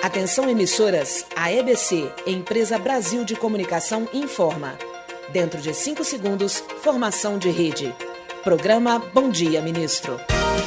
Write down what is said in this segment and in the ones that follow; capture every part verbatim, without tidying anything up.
Atenção emissoras, a E B C, Empresa Brasil de Comunicação, informa. Dentro de cinco segundos, formação de rede. Programa Bom Dia, Ministro.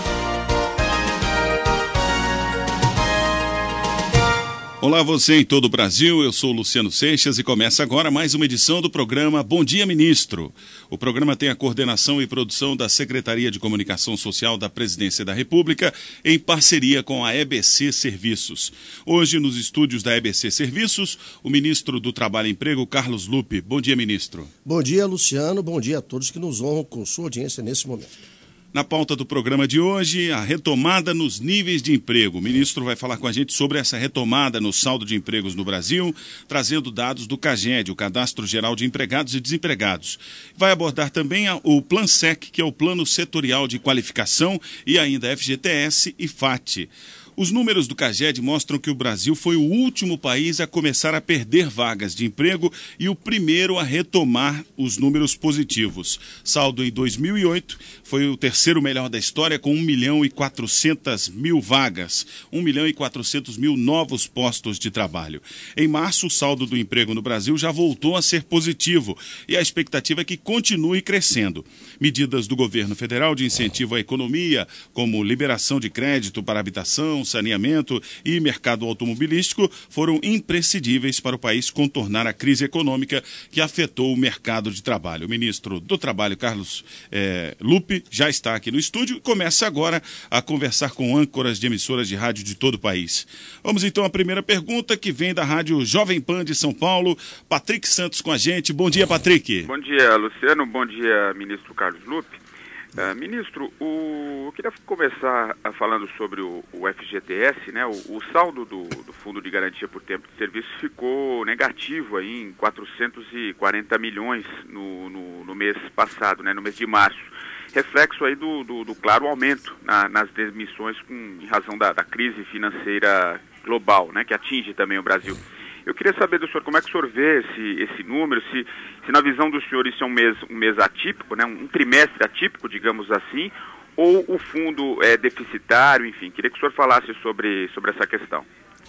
Olá você em todo o Brasil, eu sou Luciano Seixas e começa agora mais uma edição do programa Bom Dia Ministro. O programa tem a coordenação e produção da Secretaria de Comunicação Social da Presidência da República em parceria com a E B C Serviços. Hoje nos estúdios da E B C Serviços, o ministro do Trabalho e Emprego, Carlos Lupe. Bom dia, ministro. Bom dia, Luciano, bom dia a todos que nos honram com sua audiência nesse momento. Na pauta do programa de hoje, a retomada nos níveis de emprego. O ministro vai falar com a gente sobre essa retomada no saldo de empregos no Brasil, trazendo dados do CAGED, o Cadastro Geral de Empregados e Desempregados. Vai abordar também o PLANSEC, que é o Plano Setorial de Qualificação, e ainda F G T S e FAT. Os números do CAGED mostram que o Brasil foi o último país a começar a perder vagas de emprego e o primeiro a retomar os números positivos. Saldo em dois mil e oito foi o terceiro melhor da história, com um milhão e quatrocentas mil vagas, um milhão e quatrocentos mil novos postos de trabalho. Em março, o saldo do emprego no Brasil já voltou a ser positivo e a expectativa é que continue crescendo. Medidas do governo federal de incentivo à economia, como liberação de crédito para habitação, saneamento e mercado automobilístico, foram imprescindíveis para o país contornar a crise econômica que afetou o mercado de trabalho. O ministro do Trabalho, Carlos eh, Lupe, já está aqui no estúdio e começa agora a conversar com âncoras de emissoras de rádio de todo o país. Vamos então à primeira pergunta, que vem da Rádio Jovem Pan de São Paulo. Patrick Santos com a gente. Bom dia, Patrick. Bom dia, Luciano. Bom dia, ministro Carlos Lupe. Uh, ministro, o, eu queria começar uh, falando sobre o, o F G T S, né? O, o saldo do, do Fundo de Garantia por Tempo de Serviço ficou negativo aí em quatrocentos e quarenta milhões no, no, no mês passado, né? No mês de março. Reflexo aí do, do, do claro aumento na, nas demissões com, em razão da, da crise financeira global, né? Que atinge também o Brasil. Eu queria saber do senhor como é que o senhor vê esse, esse número, se, se na visão do senhor isso é um mês, um mês atípico, né, um trimestre atípico, digamos assim, ou o fundo é deficitário, enfim. Queria que o senhor falasse sobre, sobre essa questão.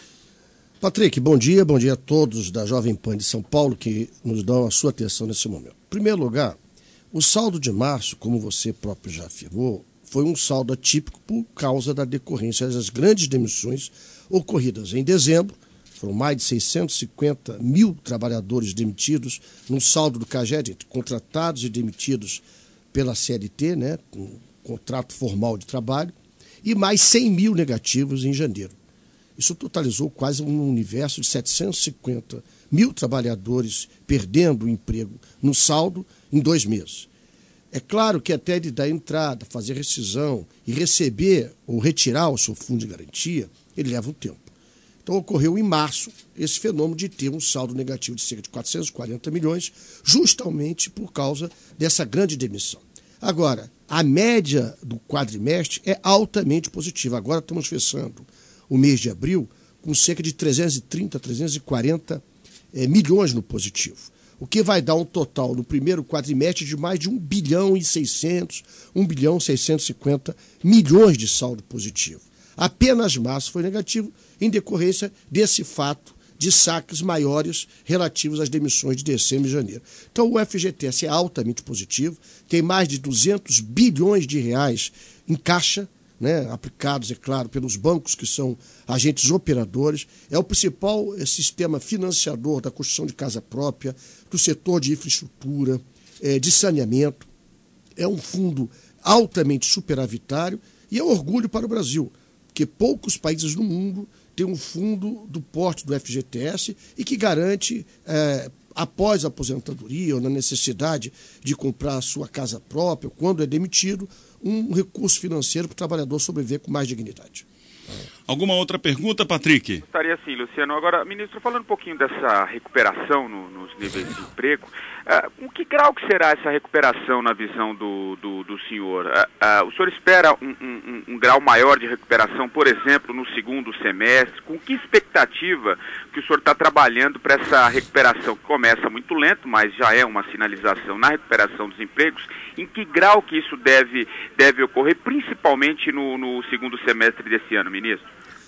Patrick, bom dia, bom dia a todos da Jovem Pan de São Paulo que nos dão a sua atenção nesse momento. Em primeiro lugar, o saldo de março, como você próprio já afirmou, foi um saldo atípico por causa da decorrência das grandes demissões ocorridas em dezembro. Foram mais de seiscentos e cinquenta mil trabalhadores demitidos no saldo do CAGED, contratados e demitidos pela C L T, né, com contrato formal de trabalho, e mais cem mil negativos em janeiro. Isso totalizou quase um universo de setecentos e cinquenta mil trabalhadores perdendo o emprego no saldo em dois meses. É claro que até ele dar entrada, fazer rescisão e receber ou retirar o seu fundo de garantia, ele leva um tempo. Então ocorreu em março esse fenômeno de ter um saldo negativo de cerca de quatrocentos e quarenta milhões, justamente por causa dessa grande demissão. Agora, a média do quadrimestre é altamente positiva. Agora estamos fechando o mês de abril com cerca de trezentos e trinta, trezentos e quarenta é, milhões no positivo, o que vai dar um total no primeiro quadrimestre de mais de um bilhão e seiscentos, um bilhão e seiscentos e cinquenta milhões de saldo positivo. Apenas março foi negativo em decorrência desse fato de saques maiores relativos às demissões de dezembro e janeiro. Então o F G T S é altamente positivo, tem mais de duzentos bilhões de reais em caixa, né, aplicados, é claro, pelos bancos que são agentes operadores. É o principal é, sistema financiador da construção de casa própria, do setor de infraestrutura, é, de saneamento. É um fundo altamente superavitário e é um orgulho para o Brasil, porque poucos países no mundo têm um fundo do porte do F G T S e que garante, é, após a aposentadoria ou na necessidade de comprar a sua casa própria, quando é demitido, um recurso financeiro para o trabalhador sobreviver com mais dignidade. Alguma outra pergunta, Patrick? Gostaria sim, Luciano. Agora, ministro, falando um pouquinho dessa recuperação no, nos níveis de emprego, uh, com que grau que será essa recuperação na visão do, do, do senhor? Uh, uh, o senhor espera um, um, um grau maior de recuperação, por exemplo, no segundo semestre? Com que expectativa que o senhor está trabalhando para essa recuperação, que começa muito lento, mas já é uma sinalização na recuperação dos empregos? Em que grau que isso deve, deve ocorrer, principalmente no, no segundo semestre desse ano, ministro?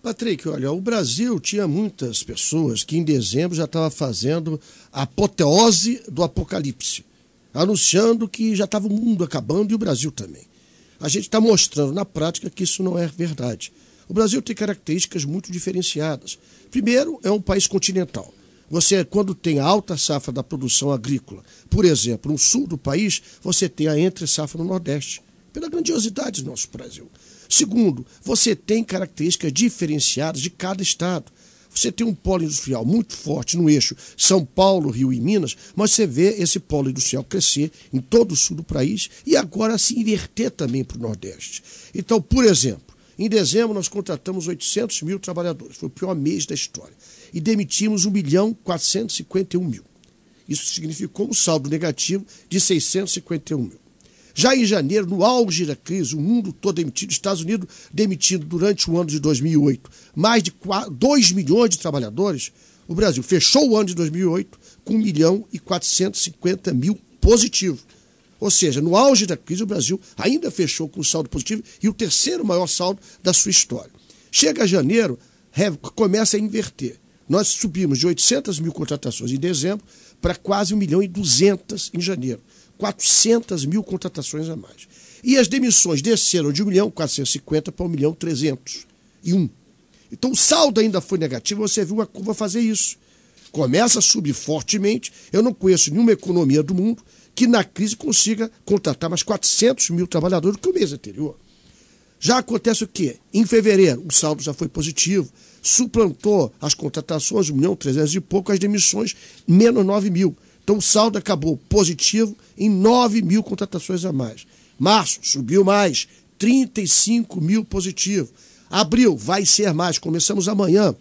Patrick, olha, o Brasil tinha muitas pessoas que em dezembro já estavam fazendo a apoteose do apocalipse, anunciando que já estava o mundo acabando e o Brasil também. A gente está mostrando na prática que isso não é verdade. O Brasil tem características muito diferenciadas. Primeiro, é um país continental. Você, quando tem a alta safra da produção agrícola, por exemplo, no sul do país, você tem a entre safra no Nordeste, pela grandiosidade do nosso Brasil. Segundo, você tem características diferenciadas de cada estado. Você tem um polo industrial muito forte no eixo São Paulo, Rio e Minas, mas você vê esse polo industrial crescer em todo o sul do país e agora se inverter também para o Nordeste. Então, por exemplo, em dezembro nós contratamos oitocentos mil trabalhadores, foi o pior mês da história, e demitimos um milhão quatrocentos e cinquenta e um mil. Isso significou um saldo negativo de seiscentos e cinquenta e um mil. Já em janeiro, no auge da crise, o mundo todo demitido, Estados Unidos demitindo durante o ano de dois mil e oito mais de dois milhões de trabalhadores, o Brasil fechou o ano de dois mil e oito com um milhão e quatrocentos e cinquenta mil positivo. Ou seja, no auge da crise, o Brasil ainda fechou com um saldo positivo e o terceiro maior saldo da sua história. Chega janeiro, começa a inverter. Nós subimos de oitocentas mil contratações em dezembro para quase um milhão e duzentas em janeiro. quatrocentas mil contratações a mais. E as demissões desceram de um milhão quatrocentos e cinquenta para um milhão trezentos e um. Então o saldo ainda foi negativo, você viu a curva fazer isso. Começa a subir fortemente. Eu não conheço nenhuma economia do mundo que na crise consiga contratar mais quatrocentos mil trabalhadores do que o mês anterior. Já acontece o quê? Em fevereiro, o saldo já foi positivo, suplantou as contratações, um milhão trezentos e pouco, as demissões, menos nove mil. Então o saldo acabou positivo em nove mil contratações a mais. Março subiu mais, trinta e cinco mil positivo. Abril vai ser mais, começamos amanhã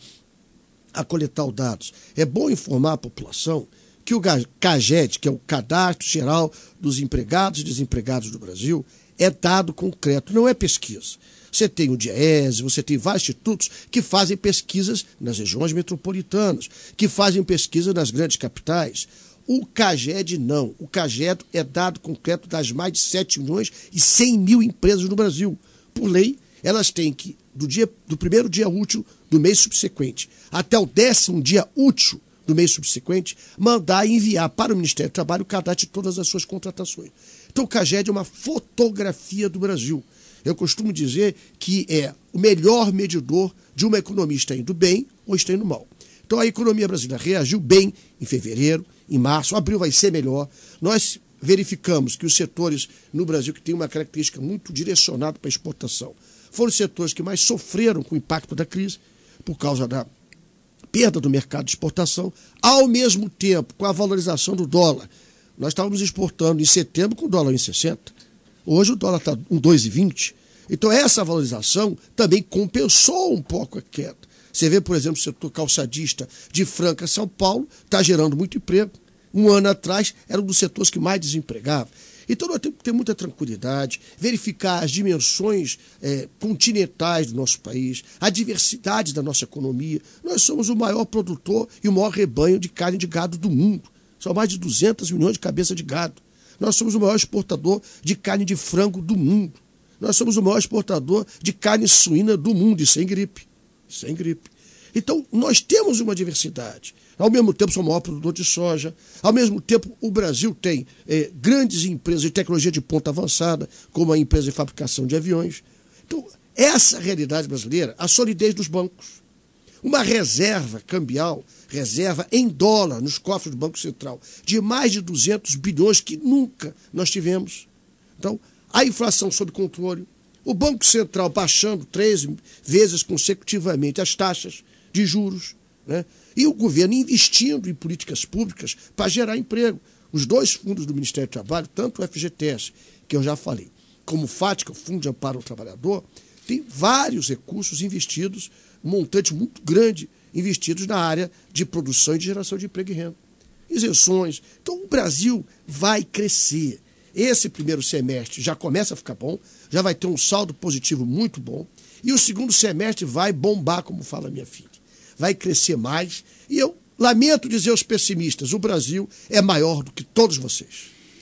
a coletar os dados. É bom informar a população que o CAGED, que é o Cadastro Geral dos Empregados e Desempregados do Brasil, é dado concreto, não é pesquisa. Você tem o DIEESE, você tem vários institutos que fazem pesquisas nas regiões metropolitanas, que fazem pesquisa nas grandes capitais. O CAGED não. O CAGED é dado concreto das mais de sete milhões e cem mil empresas no Brasil. Por lei, elas têm que, do, dia, do primeiro dia útil do mês subsequente até o décimo dia útil do mês subsequente, mandar e enviar para o Ministério do Trabalho o cadastro de todas as suas contratações. Então o CAGED é uma fotografia do Brasil. Eu costumo dizer que é o melhor medidor de uma economia está indo bem ou está indo mal. Então a economia brasileira reagiu bem em fevereiro, em março, abril vai ser melhor. Nós verificamos que os setores no Brasil que têm uma característica muito direcionada para a exportação foram os setores que mais sofreram com o impacto da crise por causa da perda do mercado de exportação, ao mesmo tempo com a valorização do dólar. Nós estávamos exportando em setembro com o dólar em sessenta. Hoje o dólar está em dois e vinte. Então essa valorização também compensou um pouco a queda. Você vê, por exemplo, o setor calçadista de Franca, São Paulo, está gerando muito emprego. Um ano atrás era um dos setores que mais desempregava. Então nós temos que ter muita tranquilidade, verificar as dimensões é, continentais do nosso país, a diversidade da nossa economia. Nós somos o maior produtor e o maior rebanho de carne de gado do mundo. São mais de duzentos milhões de cabeças de gado. Nós somos o maior exportador de carne de frango do mundo. Nós somos o maior exportador de carne suína do mundo, e sem gripe. Sem gripe. Então, nós temos uma diversidade. Ao mesmo tempo, somos o maior produtor de soja. Ao mesmo tempo, o Brasil tem eh, grandes empresas de tecnologia de ponta avançada, como a empresa de fabricação de aviões. Então, essa realidade brasileira, a solidez dos bancos. Uma reserva cambial, reserva em dólar nos cofres do Banco Central, de mais de duzentos bilhões que nunca nós tivemos. Então, a inflação sob controle, o Banco Central baixando três vezes consecutivamente as taxas de juros, né? E o governo investindo em políticas públicas para gerar emprego. Os dois fundos do Ministério do Trabalho, tanto o F G T S, que eu já falei, como o FATCA, o Fundo de Amparo ao Trabalhador, tem vários recursos investidos, um montante muito grande investidos na área de produção e de geração de emprego e renda. Isenções. Então o Brasil vai crescer. Esse primeiro semestre já começa a ficar bom, já vai ter um saldo positivo muito bom, e o segundo semestre vai bombar, como fala minha filha. Vai crescer mais, e eu lamento dizer aos pessimistas, o Brasil é maior do que todos vocês.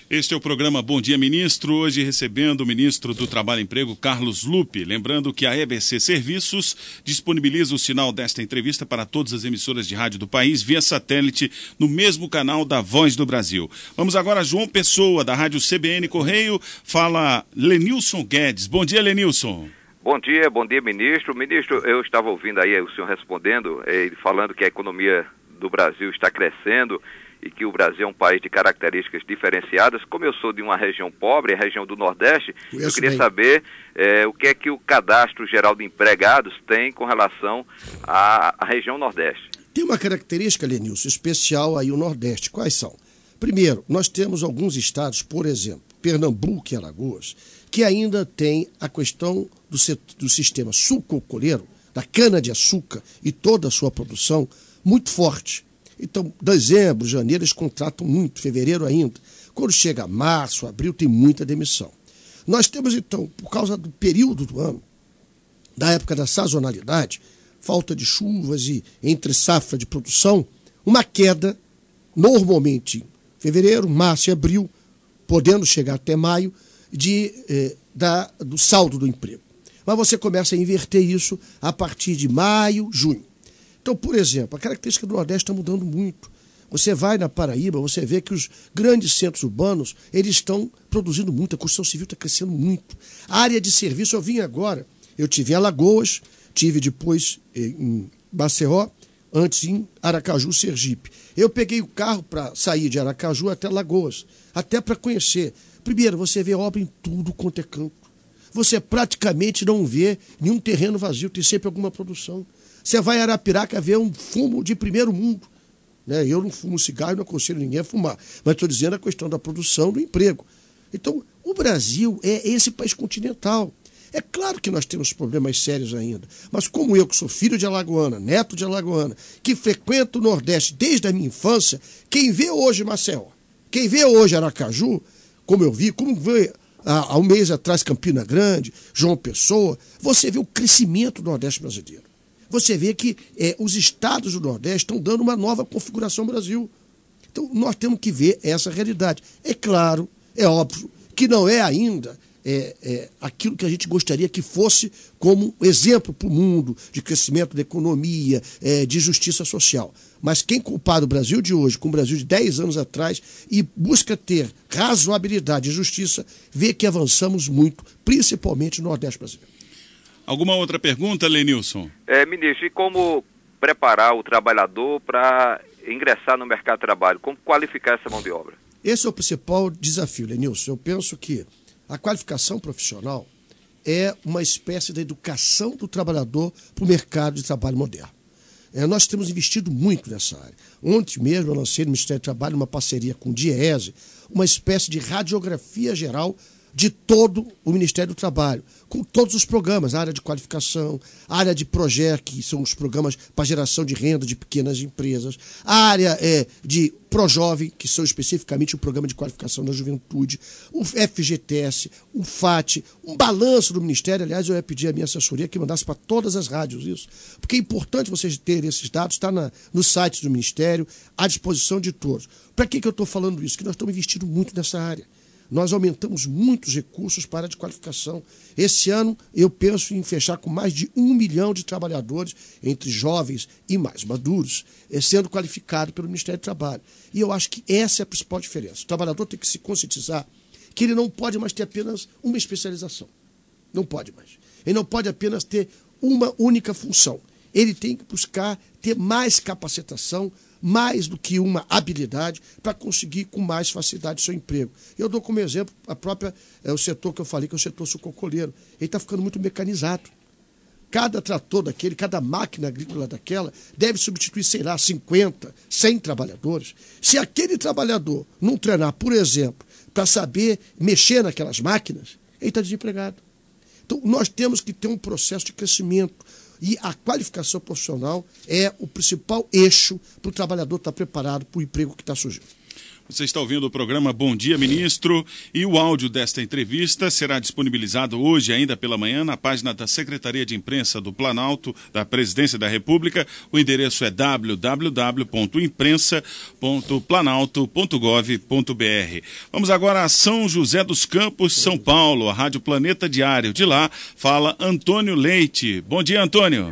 Este é o programa Bom Dia Ministro, hoje recebendo o ministro do Trabalho e Emprego, Carlos Lupe. Lembrando que a E B C Serviços disponibiliza o sinal desta entrevista para todas as emissoras de rádio do país via satélite no mesmo canal da Voz do Brasil. Vamos agora a João Pessoa, da Rádio C B N Correio, fala Lenilson Guedes. Bom dia, Lenilson. Bom dia, bom dia, ministro. Ministro, eu estava ouvindo aí o senhor respondendo, eh, falando que a economia do Brasil está crescendo e que o Brasil é um país de características diferenciadas. Como eu sou de uma região pobre, a região do Nordeste, eu, eu queria bem. saber é, o que é que o Cadastro Geral de Empregados tem com relação à, à região Nordeste. Tem uma característica, Lenilson, especial aí o Nordeste. Quais são? Primeiro, nós temos alguns estados, por exemplo, Pernambuco e Alagoas, que ainda tem a questão do, setor, do sistema sucroalcooleiro, da cana-de-açúcar e toda a sua produção, muito forte. Então, dezembro, janeiro, eles contratam muito, fevereiro ainda. Quando chega março, abril, tem muita demissão. Nós temos, então, por causa do período do ano, da época da sazonalidade, falta de chuvas e entre safra de produção, uma queda, normalmente em fevereiro, março e abril, podendo chegar até maio, de, eh, da, do saldo do emprego. Mas você começa a inverter isso a partir de maio, junho. Então, por exemplo, a característica do Nordeste está mudando muito. Você vai na Paraíba, você vê que os grandes centros urbanos, eles estão produzindo muito, a construção civil está crescendo muito. A área de serviço, eu vim agora, eu tive em Alagoas, tive depois em Maceió, antes em Aracaju, Sergipe. Eu peguei o carro para sair de Aracaju até Alagoas, até para conhecer. Primeiro, você vê obra em tudo quanto é canto. Você praticamente não vê nenhum terreno vazio, tem sempre alguma produção. Você vai a Arapiraca ver um fumo de primeiro mundo. Né? Eu não fumo cigarro, não aconselho ninguém a fumar. Mas estou dizendo a questão da produção, do emprego. Então, o Brasil é esse país continental. É claro que nós temos problemas sérios ainda. Mas como eu, que sou filho de alagoana, neto de alagoana, que frequento o Nordeste desde a minha infância, quem vê hoje Maceió, quem vê hoje Aracaju, como eu vi, como vê há um mês atrás Campina Grande, João Pessoa, você vê o crescimento do Nordeste brasileiro. Você vê que é, os estados do Nordeste estão dando uma nova configuração ao Brasil. Então, nós temos que ver essa realidade. É claro, é óbvio, que não é ainda é, é, aquilo que a gente gostaria que fosse como exemplo para o mundo de crescimento da economia, é, de justiça social. Mas quem comparar o Brasil de hoje com o Brasil de dez anos atrás e busca ter razoabilidade e justiça, vê que avançamos muito, principalmente no Nordeste brasileiro. Alguma outra pergunta, Lenilson? É, ministro, e como preparar o trabalhador para ingressar no mercado de trabalho? Como qualificar essa mão de obra? Esse é o principal desafio, Lenilson. Eu penso que a qualificação profissional é uma espécie de educação do trabalhador para o mercado de trabalho moderno. É, nós temos investido muito nessa área. Ontem mesmo eu lancei no Ministério do Trabalho uma parceria com o DIEESE, uma espécie de radiografia geral de todo o Ministério do Trabalho, com todos os programas, a área de qualificação, a área de Proger, que são os programas para geração de renda de pequenas empresas, a área é, de Projovem, que são especificamente o programa de qualificação da juventude, o F G T S, o F A T, um balanço do Ministério. Aliás, eu ia pedir à minha assessoria que mandasse para todas as rádios isso, porque é importante vocês terem esses dados, está na, no site do Ministério, à disposição de todos. Para que, que eu estou falando isso? Que nós estamos investindo muito nessa área. Nós aumentamos muitos recursos para a de qualificação. Esse ano, eu penso em fechar com mais de um milhão de trabalhadores, entre jovens e mais maduros, sendo qualificado pelo Ministério do Trabalho. E eu acho que essa é a principal diferença. O trabalhador tem que se conscientizar que ele não pode mais ter apenas uma especialização. Não pode mais. Ele não pode apenas ter uma única função. Ele tem que buscar ter mais capacitação, mais do que uma habilidade, para conseguir com mais facilidade o seu emprego. Eu dou como exemplo a própria, é, o setor que eu falei, que é o setor sucroalcooleiro. Ele está ficando muito mecanizado. Cada trator daquele, cada máquina agrícola daquela, deve substituir, sei lá, cinquenta, cem trabalhadores. Se aquele trabalhador não treinar, por exemplo, para saber mexer naquelas máquinas, ele está desempregado. Então, nós temos que ter um processo de crescimento. E a qualificação profissional é o principal eixo para o trabalhador estar preparado para o emprego que está surgindo. Você está ouvindo o programa Bom Dia, Ministro, e o áudio desta entrevista será disponibilizado hoje, ainda pela manhã, na página da Secretaria de Imprensa do Planalto, da Presidência da República. O endereço é w w w ponto imprensa ponto planalto ponto gov ponto b r. Vamos agora a São José dos Campos, São Paulo, a Rádio Planeta Diário. De lá, fala Antônio Leite. Bom dia, Antônio.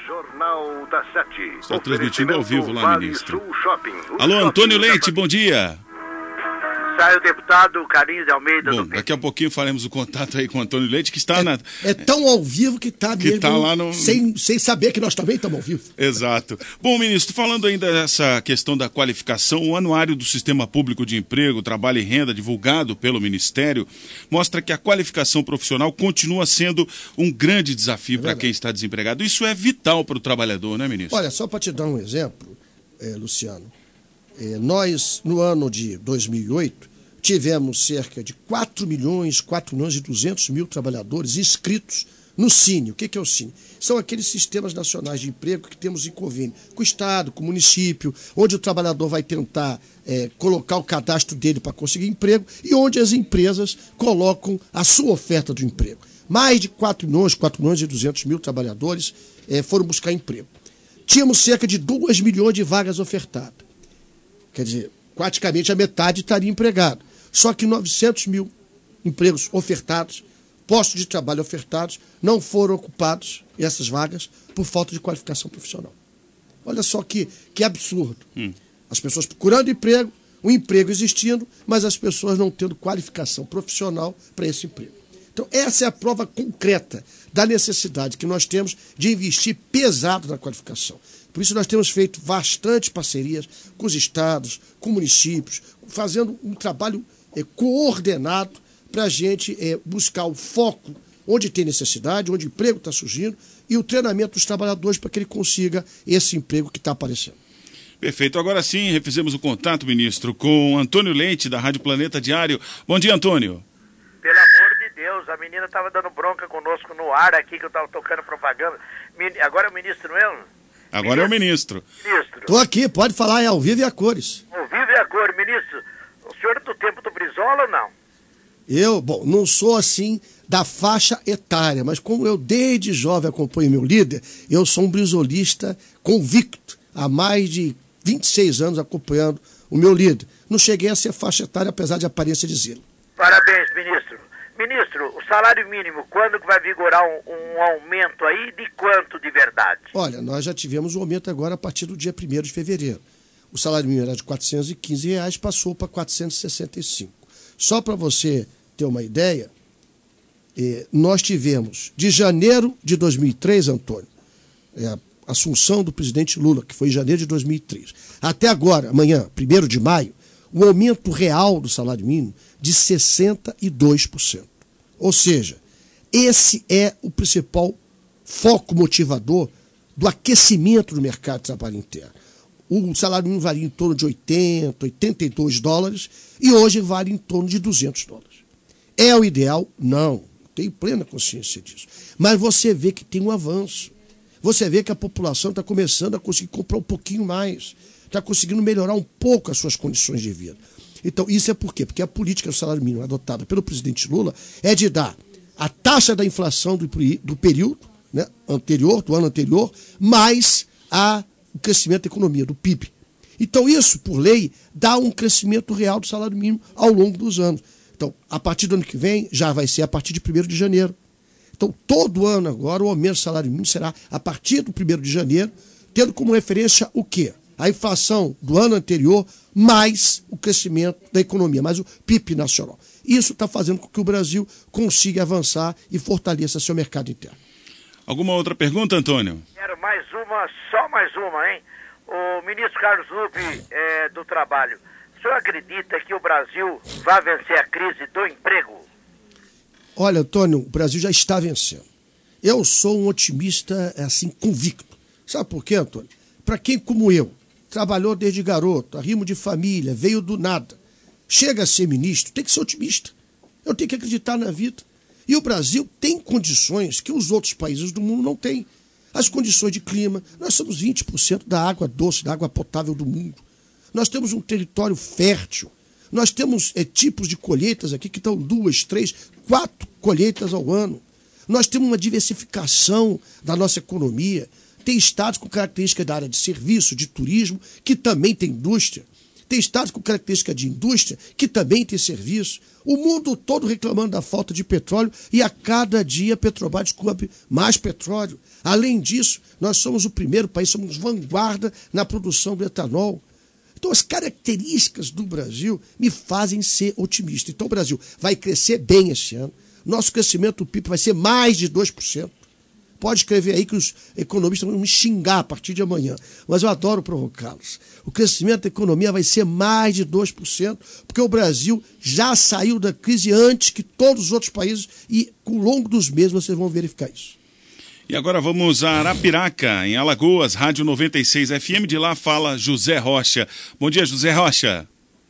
Jornal da Sete. Está transmitindo ao vivo lá, Vale ministro. Sul Shopping. Alô, Antônio Leite, bom dia. Sai o deputado Carlinhos de Almeida. Bom, do daqui a pouquinho faremos o contato aí com o Antônio Leite, que está é, na... É tão ao vivo que está que mesmo, tá lá no... sem, sem saber que nós também estamos ao vivo. Exato. Bom, ministro, falando ainda dessa questão da qualificação, o Anuário do Sistema Público de Emprego, Trabalho e Renda, divulgado pelo Ministério, mostra que a qualificação profissional continua sendo um grande desafio é para quem está desempregado. Isso é vital para o trabalhador, né, ministro? Olha, só para te dar um exemplo, é, Luciano, é, nós, no ano de dois mil e oito, tivemos cerca de quatro milhões, quatro milhões e duzentos mil trabalhadores inscritos no Cine. O que é o Cine? São aqueles sistemas nacionais de emprego que temos em convênio com o Estado, com o município, onde o trabalhador vai tentar é, colocar o cadastro dele para conseguir emprego e onde as empresas colocam a sua oferta de emprego. Mais de quatro milhões, quatro milhões e duzentos mil trabalhadores é, foram buscar emprego. Tínhamos cerca de dois milhões de vagas ofertadas. Quer dizer, praticamente a metade estaria empregado. Só que novecentos mil empregos ofertados, postos de trabalho ofertados, não foram ocupados, essas vagas, por falta de qualificação profissional. Olha só que, que absurdo. Hum. As pessoas procurando emprego, o emprego existindo, mas as pessoas não tendo qualificação profissional para esse emprego. Então, essa é a prova concreta da necessidade que nós temos de investir pesado na qualificação. Por isso, nós temos feito bastante parcerias com os estados, com municípios, fazendo um trabalho é, coordenado para a gente é, buscar o foco onde tem necessidade, onde o emprego está surgindo e o treinamento dos trabalhadores para que ele consiga esse emprego que está aparecendo. Perfeito. Agora sim, refizemos o contato, ministro, com Antônio Leite, da Rádio Planeta Diário. Bom dia, Antônio. Pelo amor de Deus, a menina estava dando bronca conosco no ar aqui, que eu estava tocando propaganda. Agora é o ministro mesmo? Agora ministro. é o ministro. Ministro. Estou aqui, pode falar, é ao vivo e a cores. Ao vivo e a cores. Ministro, o senhor é do tempo do Brizola ou não? Eu, bom, não sou assim da faixa etária, mas como eu desde jovem acompanho meu líder, eu sou um brizolista convicto, há mais de vinte e seis anos acompanhando o meu líder. Não cheguei a ser faixa etária, apesar de aparência dizê-lo. Parabéns, ministro. Ministro, o salário mínimo, quando que vai vigorar um, um aumento aí, de quanto de verdade? Olha, nós já tivemos um aumento agora a partir do dia primeiro de fevereiro. O salário mínimo era de quatrocentos e quinze reais, passou para quatrocentos e sessenta e cinco. Só para você ter uma ideia, eh, nós tivemos, de janeiro de dois mil e três, Antônio, é, a assunção do presidente Lula, que foi em janeiro de dois mil e três, até agora, amanhã, primeiro de maio, o aumento real do salário mínimo de sessenta e dois por cento. Ou seja, esse é o principal foco motivador do aquecimento do mercado de trabalho interno. O salário mínimo valia em torno de oitenta, oitenta e dois dólares e hoje vale em torno de duzentos dólares. É o ideal? Não. Tenho plena consciência disso. Mas você vê que tem um avanço. Você vê que a população está começando a conseguir comprar um pouquinho mais. Está conseguindo melhorar um pouco as suas condições de vida. Então, isso é por quê? Porque a política do salário mínimo adotada pelo presidente Lula é de dar a taxa da inflação do, do período, né, anterior, do ano anterior, mais a, o crescimento da economia, do P I B. Então, isso, por lei, dá um crescimento real do salário mínimo ao longo dos anos. Então, a partir do ano que vem, já vai ser a partir de primeiro de janeiro. Então, todo ano agora, o aumento do salário mínimo será a partir do primeiro de janeiro, tendo como referência o quê? A inflação do ano anterior, mais o crescimento da economia, mais o P I B nacional. Isso está fazendo com que o Brasil consiga avançar e fortaleça seu mercado interno. Alguma outra pergunta, Antônio? Quero mais uma, só mais uma, hein? O ministro Carlos Lupe, é, do Trabalho, o senhor acredita que o Brasil vai vencer a crise do emprego? Olha, Antônio, o Brasil já está vencendo. Eu sou um otimista, assim, convicto. Sabe por quê, Antônio? Para quem, como eu, trabalhou desde garoto, arrimo de família, veio do nada, chega a ser ministro, tem que ser otimista. Eu tenho que acreditar na vida. E o Brasil tem condições que os outros países do mundo não têm. As condições de clima, nós somos vinte por cento da água doce, da água potável do mundo. Nós temos um território fértil, Nós temos é, tipos de colheitas aqui que estão duas, três, quatro colheitas ao ano. Nós temos uma diversificação da nossa economia. Tem estados com característica da área de serviço, de turismo, que também tem indústria. Tem estados com característica de indústria, que também tem serviço. O mundo todo reclamando da falta de petróleo e a cada dia a Petrobras descobre mais petróleo. Além disso, nós somos o primeiro país, somos vanguarda na produção do etanol. Então, as características do Brasil me fazem ser otimista. Então, o Brasil vai crescer bem esse ano. Nosso crescimento do P I B vai ser mais de dois por cento. Pode escrever aí que os economistas vão me xingar a partir de amanhã. Mas eu adoro provocá-los. O crescimento da economia vai ser mais de dois por cento, porque o Brasil já saiu da crise antes que todos os outros países e, ao longo dos meses, vocês vão verificar isso. E agora vamos a Arapiraca, em Alagoas, Rádio noventa e seis F M. De lá fala José Rocha. Bom dia, José Rocha.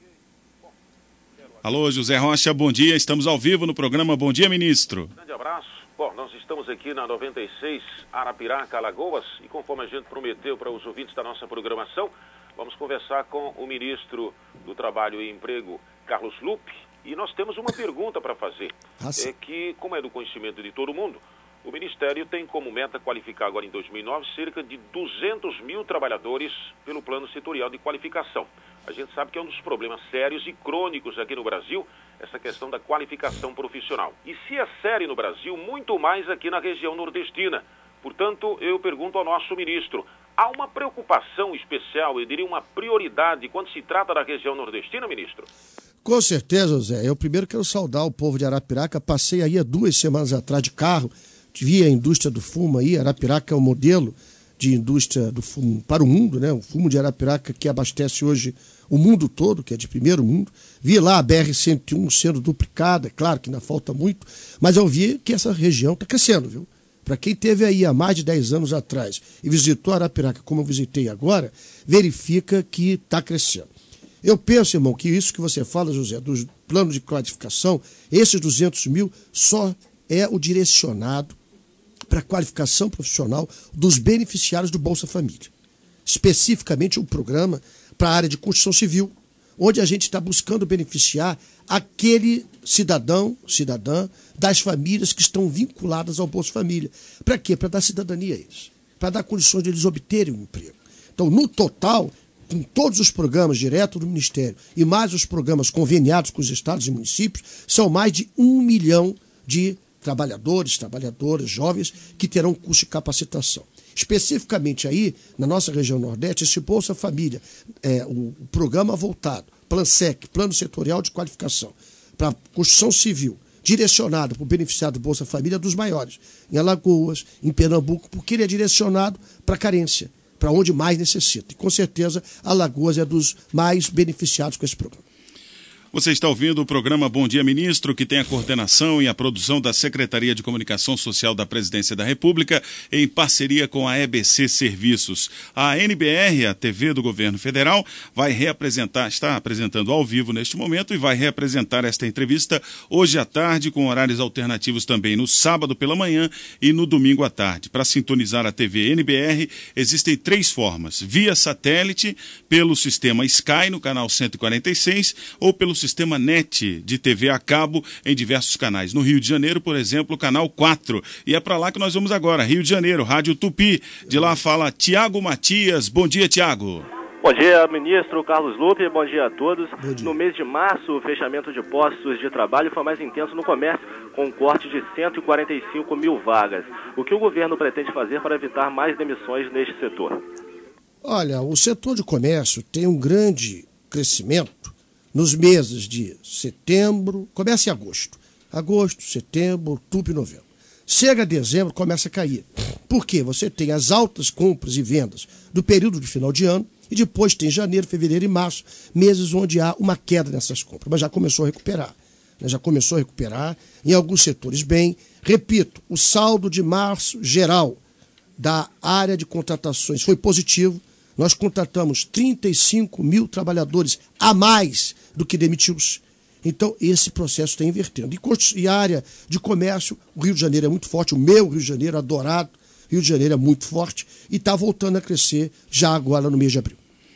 Alô, José Rocha, bom dia. Estamos ao vivo no programa Bom Dia, Ministro. Grande abraço. Bom, nós estamos aqui na noventa e seis, Arapiraca, Alagoas, e conforme a gente prometeu para os ouvintes da nossa programação, vamos conversar com o ministro do Trabalho e Emprego, Carlos Lupe, e nós temos uma pergunta para fazer. É que, como é do conhecimento de todo mundo, o Ministério tem como meta qualificar agora em dois mil e nove cerca de duzentos mil trabalhadores pelo Plano Setorial de Qualificação. A gente sabe que é um dos problemas sérios e crônicos aqui no Brasil, essa questão da qualificação profissional. E se é sério no Brasil, muito mais aqui na região nordestina. Portanto, eu pergunto ao nosso ministro, há uma preocupação especial, eu diria uma prioridade, quando se trata da região nordestina, ministro? Com certeza, Zé. Eu primeiro quero saudar o povo de Arapiraca. Passei aí há duas semanas atrás de carro, vi a indústria do fumo aí. Arapiraca é um modelo de indústria do fumo para o mundo, né? O fumo de Arapiraca que abastece hoje o mundo todo, que é de primeiro mundo. Vi lá a B R cento e um sendo duplicada, claro que ainda falta muito, mas eu vi que essa região está crescendo, viu? Para quem esteve aí há mais de dez anos atrás e visitou Arapiraca, como eu visitei agora, verifica que está crescendo. Eu penso, irmão, que isso que você fala, José, dos planos de qualificação, esses duzentos mil só é o direcionado para a qualificação profissional dos beneficiários do Bolsa Família. Especificamente um programa para a área de construção civil, onde a gente está buscando beneficiar aquele cidadão, cidadã, das famílias que estão vinculadas ao Bolsa Família. Para quê? Para dar cidadania a eles, para dar condições de eles obterem um emprego. Então, no total, com todos os programas direto do Ministério e mais os programas conveniados com os estados e municípios, são mais de um milhão de trabalhadores, trabalhadoras, jovens que terão curso de capacitação. Especificamente aí, na nossa região Nordeste, esse Bolsa Família, é, o, o programa voltado, PlanSec, Plano Setorial de Qualificação, para construção civil, direcionado para o beneficiário do Bolsa Família, dos maiores, em Alagoas, em Pernambuco, porque ele é direcionado para a carência, para onde mais necessita. E com certeza, Alagoas é dos mais beneficiados com esse programa. Você está ouvindo o programa Bom Dia, Ministro, que tem a coordenação e a produção da Secretaria de Comunicação Social da Presidência da República, em parceria com a E B C Serviços. A N B R, a T V do Governo Federal, vai reapresentar, está apresentando ao vivo neste momento e vai reapresentar esta entrevista hoje à tarde, com horários alternativos também no sábado pela manhã e no domingo à tarde. Para sintonizar a T V N B R, existem três formas: via satélite, pelo sistema Sky, no canal cento e quarenta e seis, ou pelo sistema NET de T V a cabo em diversos canais. No Rio de Janeiro, por exemplo, canal quatro. E é para lá que nós vamos agora, Rio de Janeiro, Rádio Tupi. De lá fala Tiago Matias. Bom dia, Tiago. Bom dia, ministro Carlos Lupe. Bom dia a todos. Dia. No mês de março, o fechamento de postos de trabalho foi mais intenso no comércio, com um corte de cento e quarenta e cinco mil vagas. O que o governo pretende fazer para evitar mais demissões neste setor? Olha, o setor de comércio tem um grande crescimento nos meses de setembro, começa em agosto. Agosto, setembro, outubro e novembro. Chega a dezembro, começa a cair. Por quê? Você tem as altas compras e vendas do período de final de ano e depois tem janeiro, fevereiro e março, meses onde há uma queda nessas compras. Mas já começou a recuperar. Já começou a recuperar em alguns setores bem. Repito, o saldo de março geral da área de contratações foi positivo. Nós contratamos trinta e cinco mil trabalhadores a mais do que demitimos. Então, esse processo está invertendo. E a área de comércio, o Rio de Janeiro é muito forte, o meu Rio de Janeiro, adorado, Rio de Janeiro é muito forte e está voltando a crescer já agora no mês de abril.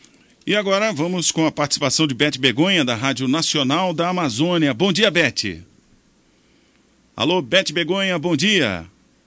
E agora vamos com a participação de Beth Begonha, da Rádio Nacional da Amazônia. Bom dia, Beth. Alô, Beth Begonha, bom dia.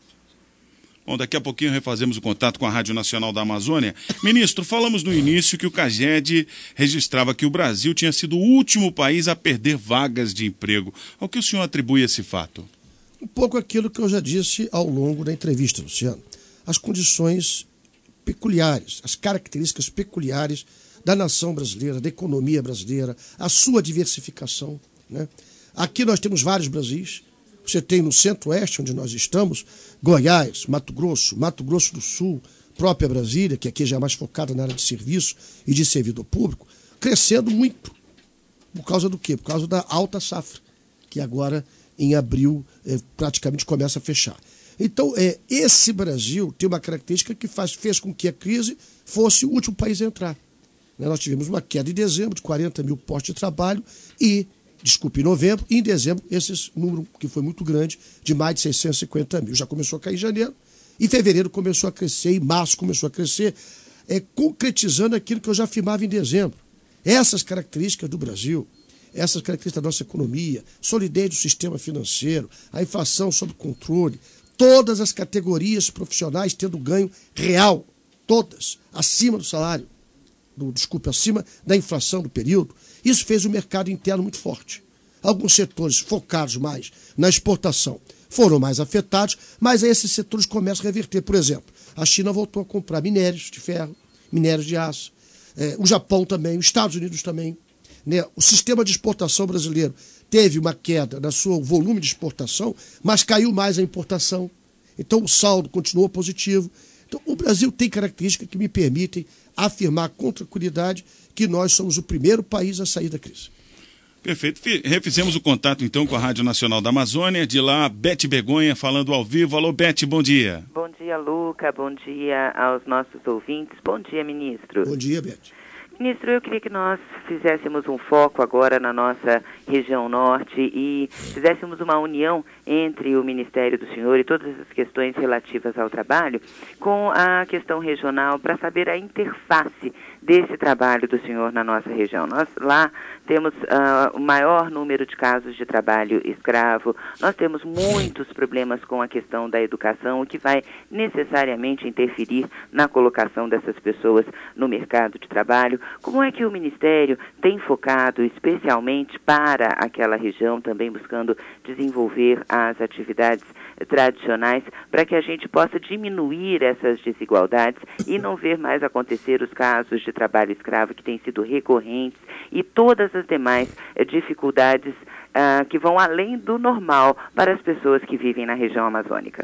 Bom, daqui a pouquinho refazemos o contato com a Rádio Nacional da Amazônia. Ministro, falamos no início que o CAGED registrava que o Brasil tinha sido o último país a perder vagas de emprego. Ao que o senhor atribui esse fato? Um pouco aquilo que eu já disse ao longo da entrevista, Luciano. As condições peculiares, as características peculiares da nação brasileira, da economia brasileira, a sua diversificação, né? Aqui nós temos vários Brasis. Você tem no centro-oeste, onde nós estamos, Goiás, Mato Grosso, Mato Grosso do Sul, própria Brasília, que aqui já é mais focada na área de serviço e de servidor público, crescendo muito. Por causa do quê? Por causa da alta safra, que agora, em abril, é, praticamente começa a fechar. Então, é, esse Brasil tem uma característica que faz, fez com que a crise fosse o último país a entrar. Né? Nós tivemos uma queda em dezembro de quarenta mil postos de trabalho e... Desculpe, em novembro, e em dezembro, esse número, que foi muito grande, de mais de seiscentos e cinquenta mil. Já começou a cair em janeiro, em fevereiro começou a crescer, em março começou a crescer, é, concretizando aquilo que eu já afirmava em dezembro. Essas características do Brasil, essas características da nossa economia, solidez do sistema financeiro, a inflação sob controle, todas as categorias profissionais tendo ganho real, todas, acima do salário, do, desculpe, acima da inflação do período. Isso fez o mercado interno muito forte. Alguns setores focados mais na exportação foram mais afetados, mas aí esses setores começam a reverter. Por exemplo, a China voltou a comprar minérios de ferro, minérios de aço, é, o Japão também, os Estados Unidos também. Né? O sistema de exportação brasileiro teve uma queda no seu volume de exportação, mas caiu mais a importação. Então o saldo continuou positivo. Então o Brasil tem características que me permitem afirmar com tranquilidade que nós somos o primeiro país a sair da crise. Perfeito. Refizemos o contato, então, com a Rádio Nacional da Amazônia. De lá, Beth Begonha falando ao vivo. Alô, Beth, bom dia. Bom dia, Luca. Bom dia aos nossos ouvintes. Bom dia, ministro. Bom dia, Beth. Ministro, eu queria que nós fizéssemos um foco agora na nossa região norte e fizéssemos uma união entre o Ministério do Senhor e todas as questões relativas ao trabalho com a questão regional para saber a interface desse trabalho do senhor na nossa região. Nós lá temos uh, o maior número de casos de trabalho escravo, nós temos muitos problemas com a questão da educação, o que vai necessariamente interferir na colocação dessas pessoas no mercado de trabalho. Como é que o Ministério tem focado especialmente para aquela região, também buscando desenvolver as atividades tradicionais para que a gente possa diminuir essas desigualdades e não ver mais acontecer os casos de trabalho escravo que têm sido recorrentes e todas as demais eh, dificuldades ah, que vão além do normal para as pessoas que vivem na região amazônica?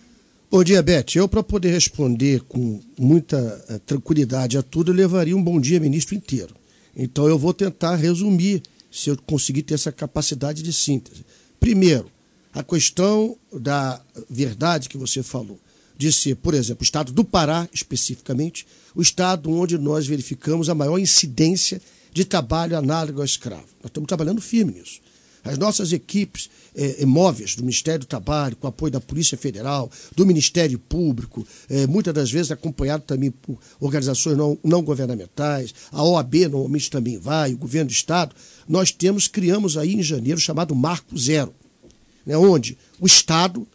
Bom dia, Beth. Eu, para poder responder com muita uh, tranquilidade a tudo, eu levaria um bom dia ministro inteiro. Então eu vou tentar resumir, se eu conseguir ter essa capacidade de síntese. Primeiro, a questão da verdade que você falou, de ser, por exemplo, o estado do Pará, especificamente, o estado onde nós verificamos a maior incidência de trabalho análogo ao escravo. Nós estamos trabalhando firme nisso. As nossas equipes eh, móveis do Ministério do Trabalho, com apoio da Polícia Federal, do Ministério Público, eh, muitas das vezes acompanhado também por organizações não, não governamentais, a O A B normalmente também vai, o Governo do Estado, nós temos, criamos aí em janeiro o chamado Marco Zero, né, onde o Estado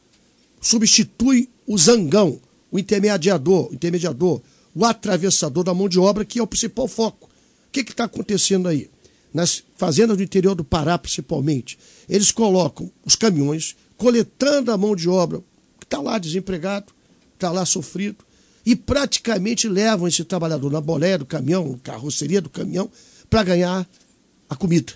substitui o zangão, o intermediador, o intermediador, o atravessador da mão de obra, que é o principal foco. O que está acontecendo aí? Nas fazendas do interior do Pará, principalmente, eles colocam os caminhões, coletando a mão de obra que está lá desempregado, está lá sofrido, e praticamente levam esse trabalhador na boleia do caminhão, na carroceria do caminhão, para ganhar a comida.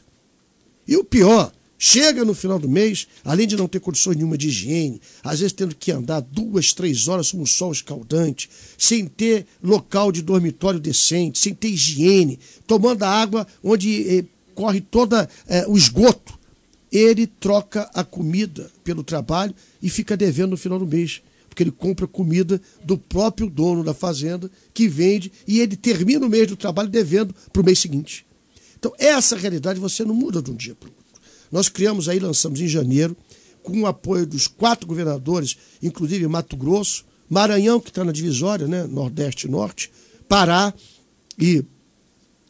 E o pior, chega no final do mês, além de não ter condições nenhuma de higiene, às vezes tendo que andar duas, três horas sob um sol escaldante, sem ter local de dormitório decente, sem ter higiene, tomando a água onde eh, corre todo eh, o esgoto. Ele troca a comida pelo trabalho e fica devendo no final do mês, porque ele compra comida do próprio dono da fazenda, que vende, e ele termina o mês do trabalho devendo para o mês seguinte. Então, essa realidade você não muda de um dia para o outro. Nós criamos aí, lançamos em janeiro, com o apoio dos quatro governadores, inclusive Mato Grosso, Maranhão, que está na divisória, né, Nordeste e Norte, Pará e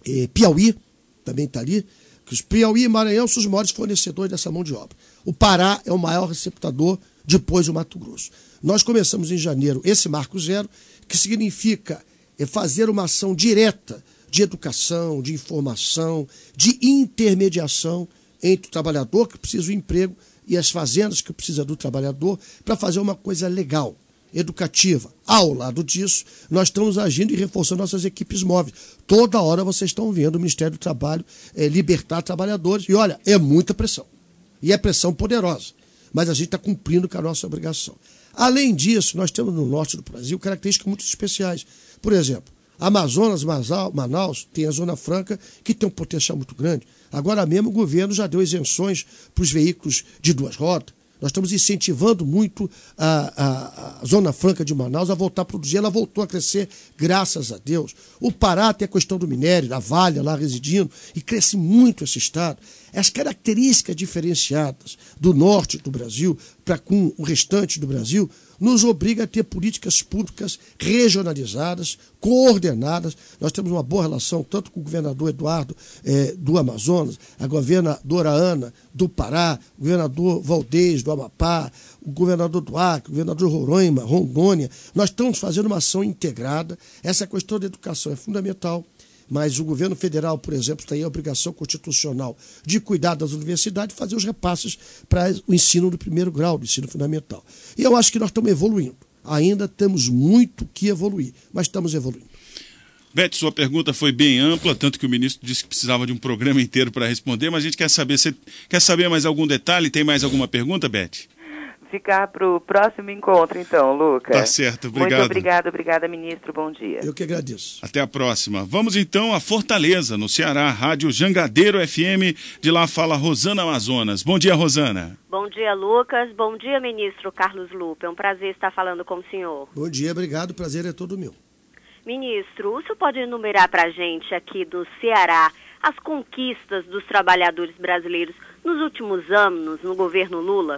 eh, Piauí, também está ali, que os Piauí e Maranhão são os maiores fornecedores dessa mão de obra. O Pará é o maior receptador, depois o Mato Grosso. Nós começamos em janeiro esse Marco Zero, que significa é, fazer uma ação direta de educação, de informação, de intermediação entre o trabalhador que precisa do emprego e as fazendas que precisam do trabalhador para fazer uma coisa legal, educativa. Ao lado disso, nós estamos agindo e reforçando nossas equipes móveis. Toda hora vocês estão vendo o Ministério do Trabalho é, libertar trabalhadores. E olha, é muita pressão. E é pressão poderosa. Mas a gente está cumprindo com a nossa obrigação. Além disso, nós temos no norte do Brasil características muito especiais. Por exemplo, Amazonas, Manaus, tem a Zona Franca, que tem um potencial muito grande. Agora mesmo o governo já deu isenções para os veículos de duas rodas. Nós estamos incentivando muito a, a, a Zona Franca de Manaus a voltar a produzir. Ela voltou a crescer, graças a Deus. O Pará tem a questão do minério, da Vale lá residindo, e cresce muito esse estado. As características diferenciadas do norte do Brasil para com o restante do Brasil nos obriga a ter políticas públicas regionalizadas, coordenadas. Nós temos uma boa relação tanto com o governador Eduardo eh, do Amazonas, a governadora Ana do Pará, o governador Valdez do Amapá, o governador do Acre, o governador Roraima, Rondônia. Nós estamos fazendo uma ação integrada. Essa questão da educação é fundamental. Mas o governo federal, por exemplo, tem a obrigação constitucional de cuidar das universidades e fazer os repasses para o ensino do primeiro grau, do ensino fundamental. E eu acho que nós estamos evoluindo. Ainda temos muito que evoluir, mas estamos evoluindo. Beth, sua pergunta foi bem ampla, tanto que o ministro disse que precisava de um programa inteiro para responder, mas a gente quer saber, você quer saber mais algum detalhe? Tem mais alguma pergunta, Beth? Ficar para o próximo encontro, então, Lucas. Tá certo, obrigado. Muito obrigado, obrigada, ministro, bom dia. Eu que agradeço. Até a próxima. Vamos então a Fortaleza, no Ceará, Rádio Jangadeiro F M, de lá fala Rosana Amazonas. Bom dia, Rosana. Bom dia, Lucas. Bom dia, ministro Carlos Lupe. É um prazer estar falando com o senhor. Bom dia, obrigado, o prazer é todo meu. Ministro, o senhor pode enumerar para a gente aqui do Ceará as conquistas dos trabalhadores brasileiros nos últimos anos no governo Lula?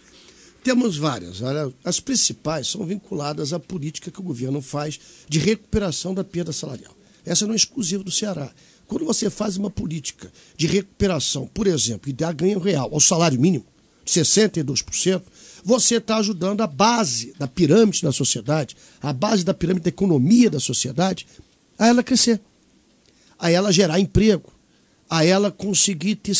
Temos várias. Olha, as principais são vinculadas à política que o governo faz de recuperação da perda salarial. Essa não é exclusiva do Ceará. Quando você faz uma política de recuperação, por exemplo, e dá ganho real ao salário mínimo, de sessenta e dois por cento, você está ajudando a base da pirâmide da sociedade, a base da pirâmide da economia da sociedade, a ela crescer, a ela gerar emprego, a ela conseguir ter,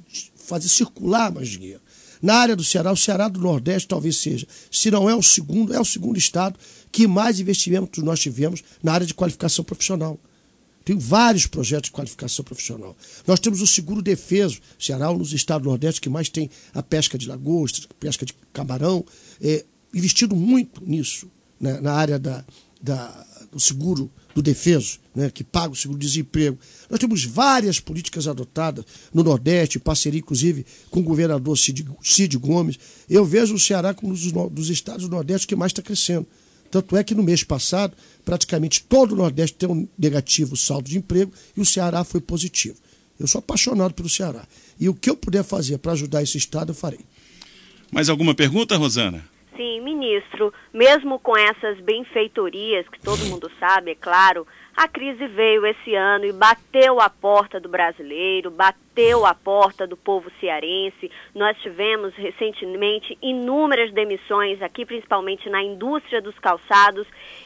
fazer circular mais dinheiro. Na área do Ceará, o Ceará do Nordeste talvez seja, se não é o segundo, é o segundo estado que mais investimentos nós tivemos na área de qualificação profissional. Tem vários projetos de qualificação profissional. Nós temos o seguro defeso. O Ceará é um dos estados do Nordeste que mais tem a pesca de lagosta, a pesca de camarão, é, investido muito nisso, né, na área da, da, do seguro do defeso, né, que paga o seguro-desemprego. Nós temos várias políticas adotadas no Nordeste, em parceria, inclusive, com o governador Cid, Cid Gomes. Eu vejo o Ceará como um dos, dos estados do Nordeste que mais está crescendo. Tanto é que no mês passado, praticamente todo o Nordeste tem um negativo saldo de emprego e o Ceará foi positivo. Eu sou apaixonado pelo Ceará. E o que eu puder fazer para ajudar esse estado, eu farei. Mais alguma pergunta, Rosana? Sim, ministro, mesmo com essas benfeitorias, que todo mundo sabe, é claro, a crise veio esse ano e bateu a porta do brasileiro, bateu a porta do povo cearense. Nós tivemos recentemente inúmeras demissões aqui, principalmente na indústria dos calçados,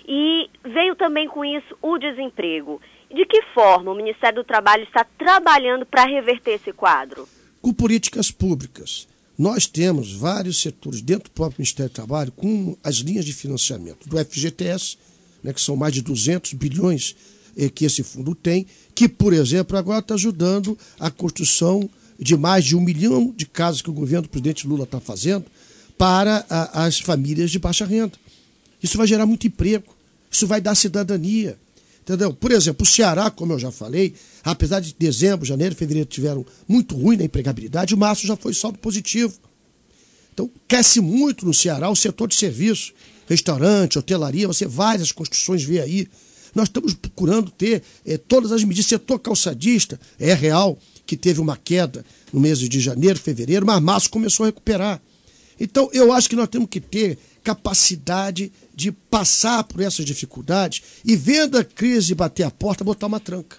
e veio também com isso o desemprego. De que forma o Ministério do Trabalho está trabalhando para reverter esse quadro? Com políticas públicas. Nós temos vários setores dentro do próprio Ministério do Trabalho com as linhas de financiamento do F G T S, né, que são mais de duzentos bilhões eh, que esse fundo tem, que, por exemplo, agora está ajudando a construção de mais de um milhão de casas que o governo do presidente Lula está fazendo para a, as famílias de baixa renda. Isso vai gerar muito emprego, isso vai dar cidadania. Entendeu? Por exemplo, o Ceará, como eu já falei, apesar de dezembro, janeiro e fevereiro tiveram muito ruim na empregabilidade, março já foi saldo positivo. Então, cresce muito no Ceará o setor de serviço, restaurante, hotelaria, você várias construções vê aí. Nós estamos procurando ter eh, todas as medidas. Setor calçadista, é real que teve uma queda no mês de janeiro, fevereiro, mas março começou a recuperar. Então, eu acho que nós temos que ter capacidade de passar por essas dificuldades e, vendo a crise bater a porta, botar uma tranca.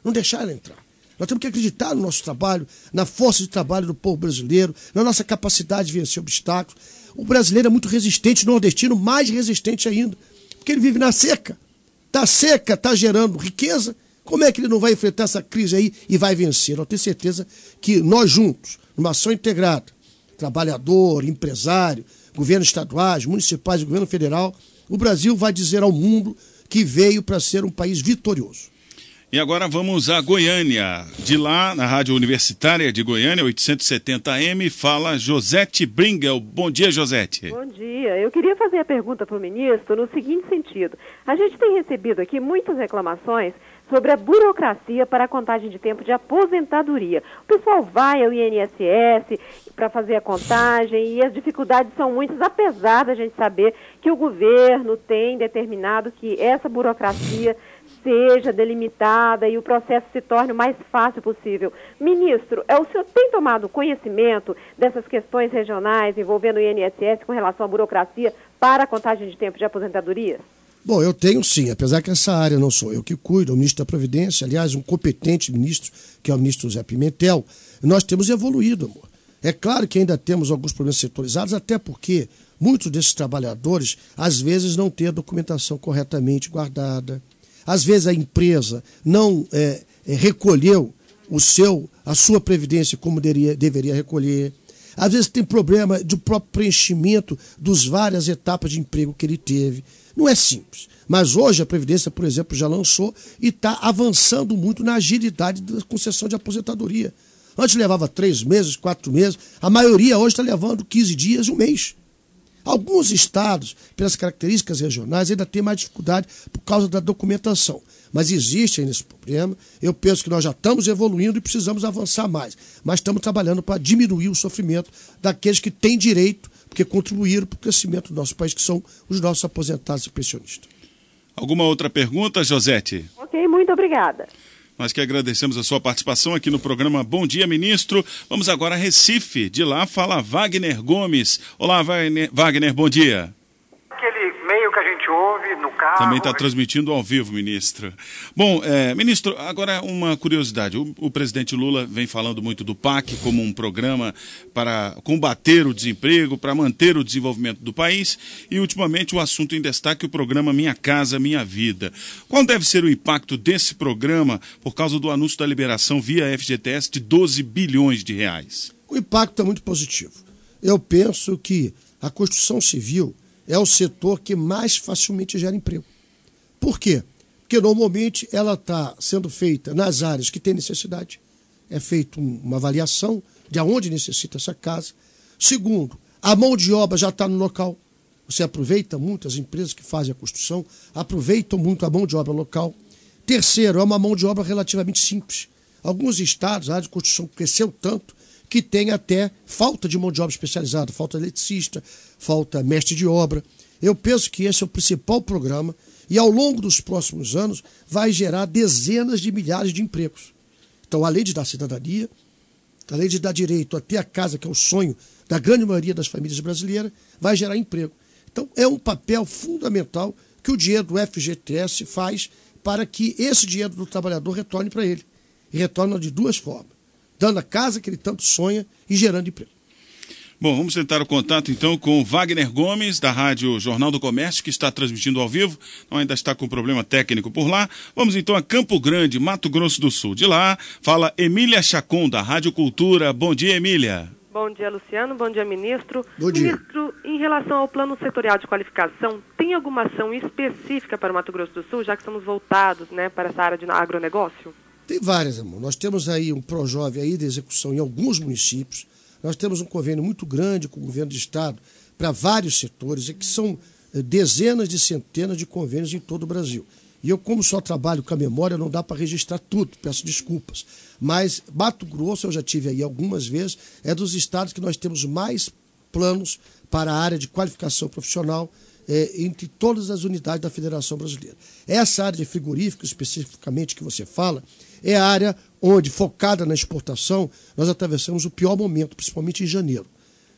não deixar ela entrar. Nós temos que acreditar no nosso trabalho, na força de trabalho do povo brasileiro, na nossa capacidade de vencer obstáculos. O brasileiro é muito resistente, o nordestino mais resistente ainda, porque ele vive na seca. Está seca, está gerando riqueza. Como é que ele não vai enfrentar essa crise aí e vai vencer? Eu tenho certeza que nós juntos, numa ação integrada, trabalhador, empresário, governos estaduais, municipais e governo federal, o Brasil vai dizer ao mundo que veio para ser um país vitorioso. E agora vamos a Goiânia. De lá, na Rádio Universitária de Goiânia, oitocentos e setenta A M, fala Josete Bringel. Bom dia, Josete. Bom dia. Eu queria fazer a pergunta para o ministro no seguinte sentido. A gente tem recebido aqui muitas reclamações sobre a burocracia para a contagem de tempo de aposentadoria. O pessoal vai ao I N S S para fazer a contagem e as dificuldades são muitas, apesar da gente saber que o governo tem determinado que essa burocracia seja delimitada e o processo se torne o mais fácil possível. Ministro, é, o senhor tem tomado conhecimento dessas questões regionais envolvendo o I N S S com relação à burocracia para a contagem de tempo de aposentadoria? Bom, eu tenho sim, apesar que essa área não sou eu que cuido, é o ministro da Previdência, aliás, um competente ministro, que é o ministro Zé Pimentel. Nós temos evoluído, amor. É claro que ainda temos alguns problemas setorizados, até porque muitos desses trabalhadores, às vezes, não têm a documentação corretamente guardada. Às vezes a empresa não é, é, recolheu o seu, a sua previdência como deveria, deveria recolher. Às vezes tem problema do próprio preenchimento das várias etapas de emprego que ele teve. Não é simples. Mas hoje a Previdência, por exemplo, já lançou e está avançando muito na agilidade da concessão de aposentadoria. Antes levava três meses, quatro meses. A maioria hoje está levando quinze dias, um mês. Alguns estados, pelas características regionais, ainda têm mais dificuldade por causa da documentação. Mas existe ainda esse problema. Eu penso que nós já estamos evoluindo e precisamos avançar mais. Mas estamos trabalhando para diminuir o sofrimento daqueles que têm direito, porque contribuíram para o crescimento do nosso país, que são os nossos aposentados e pensionistas. Alguma outra pergunta, Josete? Ok, muito obrigada. Nós que agradecemos a sua participação aqui no programa Bom Dia, Ministro. Vamos agora a Recife. De lá fala Wagner Gomes. Olá, Wagner, Wagner, bom dia. Aquele meio que a gente ouve no carro... Também está transmitindo ao vivo, ministro. Bom, é, ministro, agora uma curiosidade. O, o presidente Lula vem falando muito do P A C como um programa para combater o desemprego, para manter o desenvolvimento do país. E, ultimamente, o assunto em destaque, o programa Minha Casa Minha Vida. Qual deve ser o impacto desse programa por causa do anúncio da liberação via F G T S de doze bilhões de reais? O impacto é muito positivo. Eu penso que a construção civil é o setor que mais facilmente gera emprego. Por quê? Porque normalmente ela está sendo feita nas áreas que tem necessidade. É feita uma avaliação de aonde necessita essa casa. Segundo, a mão de obra já está no local. Você aproveita muito, as empresas que fazem a construção aproveitam muito a mão de obra local. Terceiro, é uma mão de obra relativamente simples. Alguns estados, a área de construção cresceu tanto que tem até falta de mão de obra especializada, falta de eletricista, falta mestre de obra. Eu penso que esse é o principal programa e ao longo dos próximos anos vai gerar dezenas de milhares de empregos. Então, além de dar cidadania, além de dar direito a ter a casa, que é o sonho da grande maioria das famílias brasileiras, vai gerar emprego. Então, é um papel fundamental que o dinheiro do F G T S faz para que esse dinheiro do trabalhador retorne para ele. E retorna de duas formas: dando a casa que ele tanto sonha e gerando emprego. Bom, vamos tentar o contato então com Wagner Gomes, da Rádio Jornal do Comércio, que está transmitindo ao vivo, não, ainda está com problema técnico por lá. Vamos então a Campo Grande, Mato Grosso do Sul. De lá, fala Emília Chacon, da Rádio Cultura. Bom dia, Emília. Bom dia, Luciano. Bom dia, ministro. Bom dia. Ministro, em relação ao plano setorial de qualificação, tem alguma ação específica para o Mato Grosso do Sul, já que estamos voltados, né, para essa área de agronegócio? Tem várias, amor. Nós temos aí um Projove aí de execução em alguns municípios. Nós temos um convênio muito grande com o governo do estado para vários setores, e que são dezenas de centenas de convênios em todo o Brasil. E eu, como só trabalho com a memória, não dá para registrar tudo, peço desculpas. Mas Mato Grosso, eu já tive aí algumas vezes, é dos estados que nós temos mais planos para a área de qualificação profissional é, entre todas as unidades da Federação Brasileira. Essa área de frigorífico, especificamente, que você fala, é a área onde, focada na exportação, nós atravessamos o pior momento, principalmente em janeiro.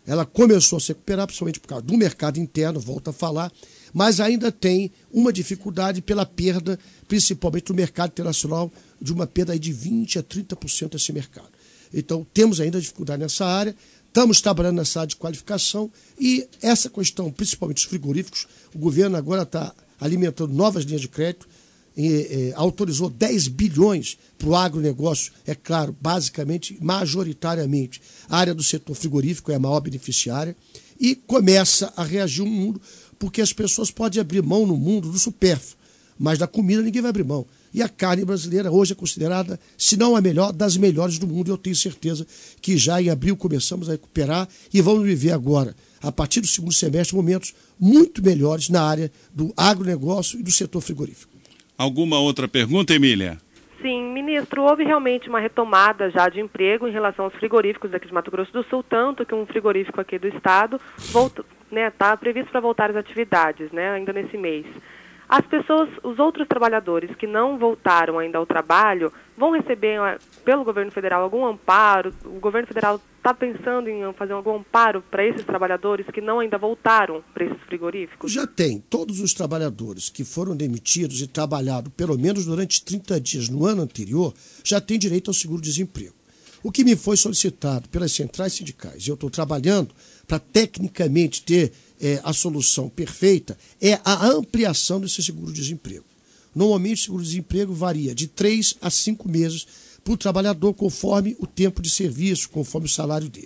ela começou a se recuperar, principalmente por causa do mercado interno, volto a falar, mas ainda tem uma dificuldade pela perda, principalmente do mercado internacional, de uma perda aí de vinte a trinta por cento desse mercado. Então, temos ainda dificuldade nessa área, estamos trabalhando nessa área de qualificação e essa questão, principalmente dos frigoríficos, o governo agora está alimentando novas linhas de crédito, e, e, autorizou dez bilhões para o agronegócio, é claro, basicamente, majoritariamente, a área do setor frigorífico é a maior beneficiária, e começa a reagir o mundo, porque as pessoas podem abrir mão no mundo do supérfluo, mas da comida ninguém vai abrir mão. E a carne brasileira hoje é considerada, se não a melhor, das melhores do mundo, e eu tenho certeza que já em abril começamos a recuperar e vamos viver agora, a partir do segundo semestre, momentos muito melhores na área do agronegócio e do setor frigorífico. Alguma outra pergunta, Emília? Sim, ministro, houve realmente uma retomada já de emprego em relação aos frigoríficos aqui de Mato Grosso do Sul, tanto que um frigorífico aqui do estado está né, tá previsto para voltar às atividades, né, ainda nesse mês. As pessoas, os outros trabalhadores que não voltaram ainda ao trabalho, vão receber pelo governo federal algum amparo? O governo federal está pensando em fazer algum amparo para esses trabalhadores que não ainda voltaram para esses frigoríficos? Já tem. Todos os trabalhadores que foram demitidos e trabalharam pelo menos durante trinta dias no ano anterior, já têm direito ao seguro-desemprego. O que me foi solicitado pelas centrais sindicais, e eu estou trabalhando para tecnicamente ter é, a solução perfeita, é a ampliação desse seguro-desemprego. Normalmente o seguro-desemprego varia de três a cinco meses para o trabalhador, conforme o tempo de serviço, conforme o salário dele.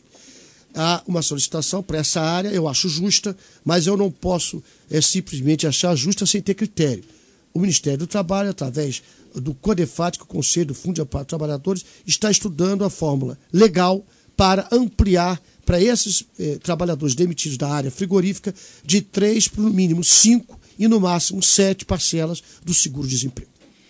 Há uma solicitação para essa área, eu acho justa, mas eu não posso é, simplesmente achar justa sem ter critério. O Ministério do Trabalho, através do CODEFAT, que é o Conselho do Fundo de Amparo dos Trabalhadores, está estudando a fórmula legal para ampliar para esses eh, trabalhadores demitidos da área frigorífica de três para no mínimo cinco e no máximo sete parcelas do seguro-desemprego.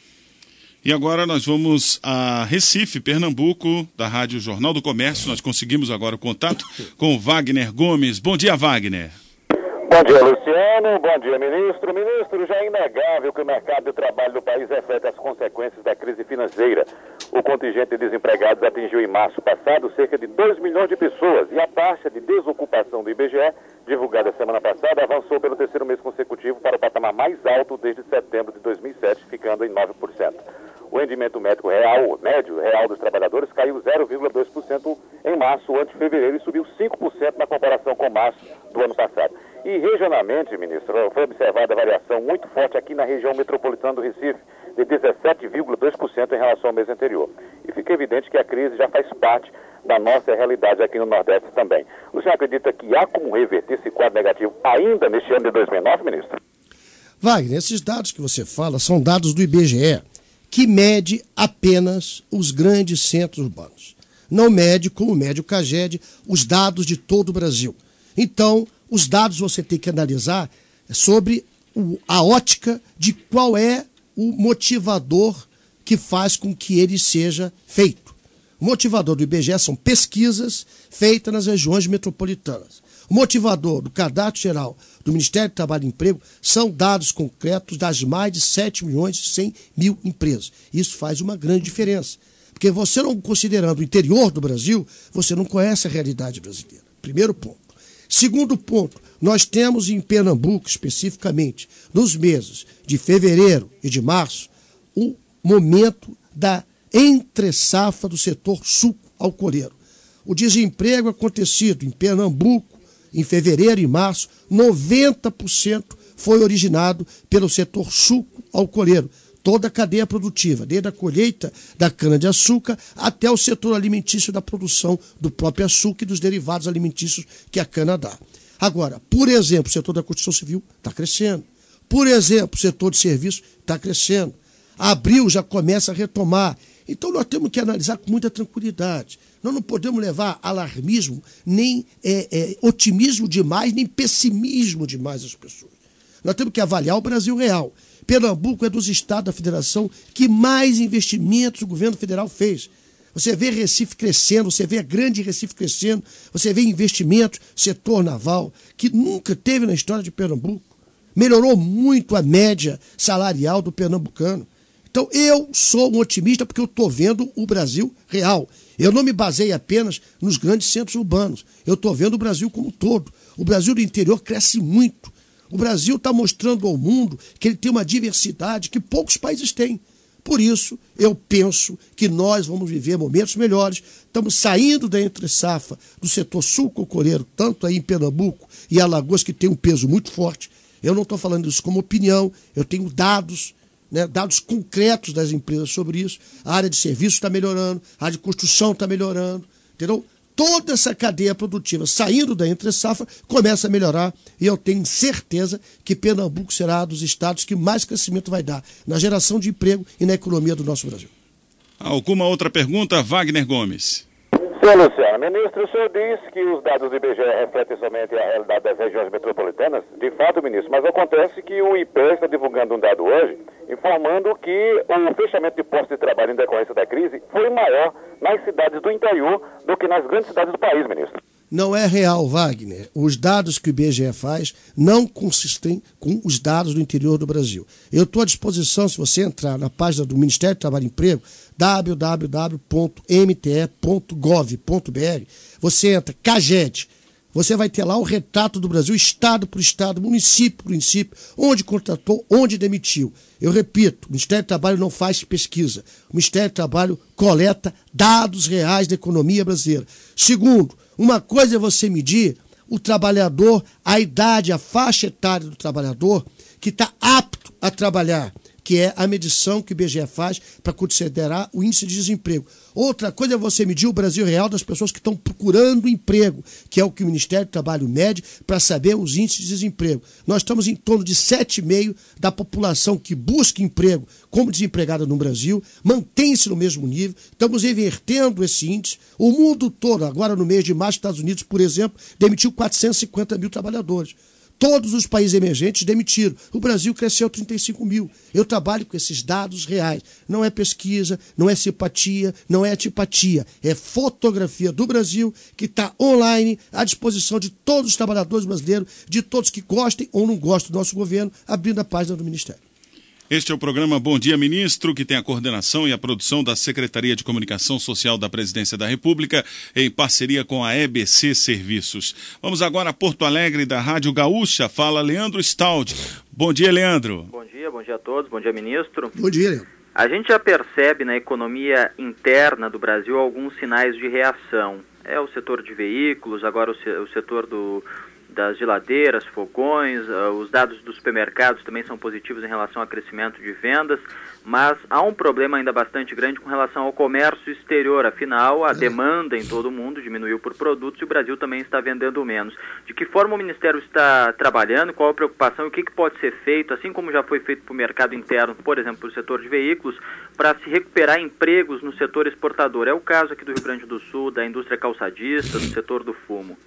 E agora nós vamos a Recife, Pernambuco, da Rádio Jornal do Comércio. Nós conseguimos agora o contato com o Wagner Gomes. Bom dia, Wagner. Bom dia, Luciano. Bom dia, ministro. Ministro, já é inegável que o mercado de trabalho do país reflete as consequências da crise financeira. O contingente de desempregados atingiu em março passado cerca de dois milhões de pessoas e a taxa de desocupação do I B G E, divulgada semana passada, avançou pelo terceiro mês consecutivo para o patamar mais alto desde setembro de dois mil e sete, ficando em nove por cento. O rendimento médico real, médio real dos trabalhadores caiu zero vírgula dois por cento em março ante fevereiro e subiu cinco por cento na comparação com março do ano passado. E regionalmente, ministro, foi observada a variação muito forte aqui na região metropolitana do Recife, de dezessete vírgula dois por cento em relação ao mês anterior. E fica evidente que a crise já faz parte da nossa realidade aqui no Nordeste também. O senhor acredita que há como reverter esse quadro negativo ainda neste ano de dois mil e nove, ministro? Wagner, esses dados que você fala são dados do I B G E, que mede apenas os grandes centros urbanos. Não mede, como mede o CAGED, os dados de todo o Brasil. Então, os dados você tem que analisar sobre o, a ótica de qual é o motivador que faz com que ele seja feito. O motivador do I B G E são pesquisas feitas nas regiões metropolitanas. O motivador do Cadastro Geral do Ministério do Trabalho e Emprego são dados concretos das mais de sete milhões e cem mil empresas. Isso faz uma grande diferença. Porque você não considerando o interior do Brasil, você não conhece a realidade brasileira. Primeiro ponto. Segundo ponto, nós temos em Pernambuco, especificamente, nos meses de fevereiro e de março, o momento da entre-safra do setor suco-alcooleiro. O desemprego acontecido em Pernambuco, em fevereiro e março, noventa por cento foi originado pelo setor suco-alcooleiro. Toda a cadeia produtiva, desde a colheita da cana-de-açúcar até o setor alimentício da produção do próprio açúcar e dos derivados alimentícios que a cana dá. Agora, por exemplo, o setor da construção civil está crescendo. Por exemplo, o setor de serviços está crescendo. Abril já começa a retomar. Então nós temos que analisar com muita tranquilidade. Nós não podemos levar alarmismo, nem é, é, otimismo demais, nem pessimismo demais às pessoas. Nós temos que avaliar o Brasil real. Pernambuco é dos estados da federação que mais investimentos o governo federal fez. Você vê Recife crescendo, você vê a grande Recife crescendo, você vê investimentos, setor naval, que nunca teve na história de Pernambuco. Melhorou muito a média salarial do pernambucano. Então eu sou um otimista porque eu estou vendo o Brasil real. Eu não me baseei apenas nos grandes centros urbanos. Eu estou vendo o Brasil como um todo. O Brasil do interior cresce muito. O Brasil está mostrando ao mundo que ele tem uma diversidade que poucos países têm. Por isso, eu penso que nós vamos viver momentos melhores. Estamos saindo da entre-safra do setor sul-cocoreiro, tanto aí em Pernambuco e Alagoas, que tem um peso muito forte. Eu não estou falando isso como opinião, eu tenho dados, né, dados concretos das empresas sobre isso. A área de serviços está melhorando, a área de construção está melhorando, entendeu? Toda essa cadeia produtiva saindo da entre-safra começa a melhorar e eu tenho certeza que Pernambuco será um dos estados que mais crescimento vai dar na geração de emprego e na economia do nosso Brasil. Alguma outra pergunta, Wagner Gomes? Senhor Luciano, ministro, o senhor diz que os dados do I B G E refletem somente a realidade das regiões metropolitanas. De fato, ministro, mas acontece que o I P E está divulgando um dado hoje, informando que o fechamento de postos de trabalho em decorrência da crise foi maior nas cidades do interior do que nas grandes cidades do país, ministro. Não é real, Wagner. Os dados que o I B G E faz não consistem com os dados do interior do Brasil. Eu estou à disposição, se você entrar na página do Ministério do Trabalho e Emprego, w w w ponto m t e ponto gov ponto b r, você entra, CAGED, você vai ter lá o retrato do Brasil, estado por estado, município por município, onde contratou, onde demitiu. Eu repito, o Ministério do Trabalho não faz pesquisa. O Ministério do Trabalho coleta dados reais da economia brasileira. Segundo, uma coisa é você medir o trabalhador, a idade, a faixa etária do trabalhador que está apto a trabalhar, que é a medição que o I B G E faz para considerar o índice de desemprego. Outra coisa é você medir o Brasil real das pessoas que estão procurando emprego, que é o que o Ministério do Trabalho mede para saber os índices de desemprego. Nós estamos em torno de sete vírgula cinco por cento da população que busca emprego como desempregada no Brasil, mantém-se no mesmo nível, estamos invertendo esse índice. O mundo todo, agora no mês de março, Estados Unidos, por exemplo, demitiu quatrocentos e cinquenta mil trabalhadores. Todos os países emergentes demitiram. O Brasil cresceu trinta e cinco mil. Eu trabalho com esses dados reais. Não é pesquisa, não é simpatia, não é antipatia. É fotografia do Brasil que está online à disposição de todos os trabalhadores brasileiros, de todos que gostem ou não gostem do nosso governo, abrindo a página do Ministério. Este é o programa Bom Dia Ministro, que tem a coordenação e a produção da Secretaria de Comunicação Social da Presidência da República, em parceria com a E B C Serviços. Vamos agora a Porto Alegre, da Rádio Gaúcha. Fala Leandro Staldi. Bom dia, Leandro. Bom dia, bom dia a todos. Bom dia, ministro. Bom dia, Leandro. A gente já percebe na economia interna do Brasil alguns sinais de reação. É o setor de veículos, agora o setor do... das geladeiras, fogões, uh, os dados dos supermercados também são positivos em relação ao crescimento de vendas, mas há um problema ainda bastante grande com relação ao comércio exterior. Afinal, a demanda em todo o mundo diminuiu por produtos e o Brasil também está vendendo menos. De que forma o Ministério está trabalhando, qual a preocupação e o que, que pode ser feito, assim como já foi feito para o mercado interno, por exemplo, para o setor de veículos, para se recuperar empregos no setor exportador? É o caso aqui do Rio Grande do Sul, da indústria calçadista, do setor do fumo.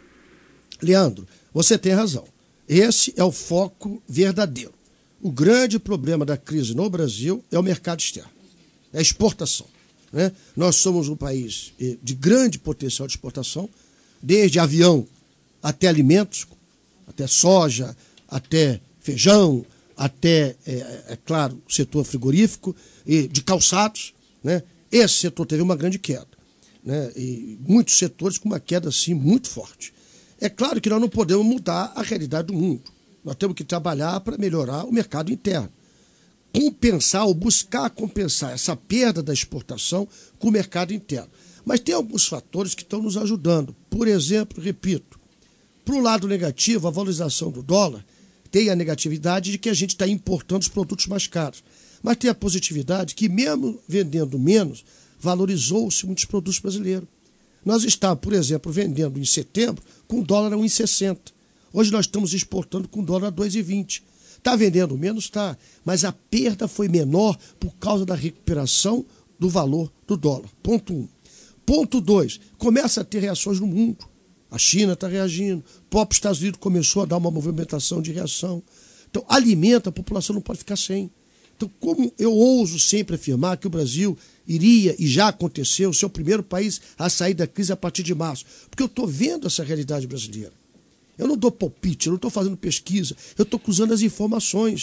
Leandro, você tem razão. Esse é o foco verdadeiro. O grande problema da crise no Brasil é o mercado externo, é a exportação. Né? Nós somos um país de grande potencial de exportação, desde avião até alimentos, até soja, até feijão, até, é, é claro, o setor frigorífico e de calçados. Né? Esse setor teve uma grande queda. Né? E muitos setores com uma queda assim, muito forte. É claro que nós não podemos mudar a realidade do mundo. Nós temos que trabalhar para melhorar o mercado interno. Compensar ou buscar compensar essa perda da exportação com o mercado interno. Mas tem alguns fatores que estão nos ajudando. Por exemplo, repito, para o lado negativo, a valorização do dólar tem a negatividade de que a gente está importando os produtos mais caros. Mas tem a positividade que, mesmo vendendo menos, valorizou-se muitos produtos brasileiros. Nós estávamos, por exemplo, vendendo em setembro com dólar a um real e sessenta. Hoje nós estamos exportando com dólar a dois reais e vinte. Está vendendo menos? Está. Mas a perda foi menor por causa da recuperação do valor do dólar. Ponto um. Ponto dois. Começa a ter reações no mundo. A China está reagindo. O próprio Estados Unidos começou a dar uma movimentação de reação. Então, alimenta, a população não pode ficar sem. Então, como eu ouso sempre afirmar que o Brasil iria, e já aconteceu, ser o primeiro país a sair da crise a partir de março, porque eu estou vendo essa realidade brasileira. Eu não dou palpite, eu não estou fazendo pesquisa, eu estou cruzando as informações.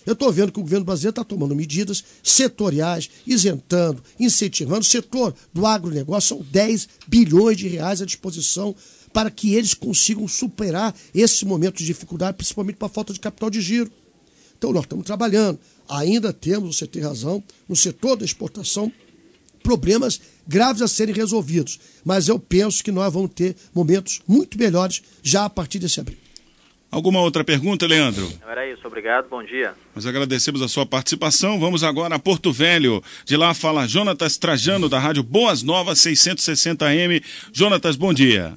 Eu estou vendo que o governo brasileiro está tomando medidas setoriais, isentando, incentivando. O setor do agronegócio são dez bilhões de reais à disposição para que eles consigam superar esse momento de dificuldade, principalmente para a falta de capital de giro. Então, nós estamos trabalhando. Ainda temos, você tem razão, no setor da exportação, problemas graves a serem resolvidos. Mas eu penso que nós vamos ter momentos muito melhores já a partir desse abril. Alguma outra pergunta, Leandro? Era isso, obrigado, bom dia. Nós agradecemos a sua participação. Vamos agora a Porto Velho. De lá fala Jonatas Trajano, da Rádio Boas Novas, seiscentos e sessenta A M. Jonatas, bom dia.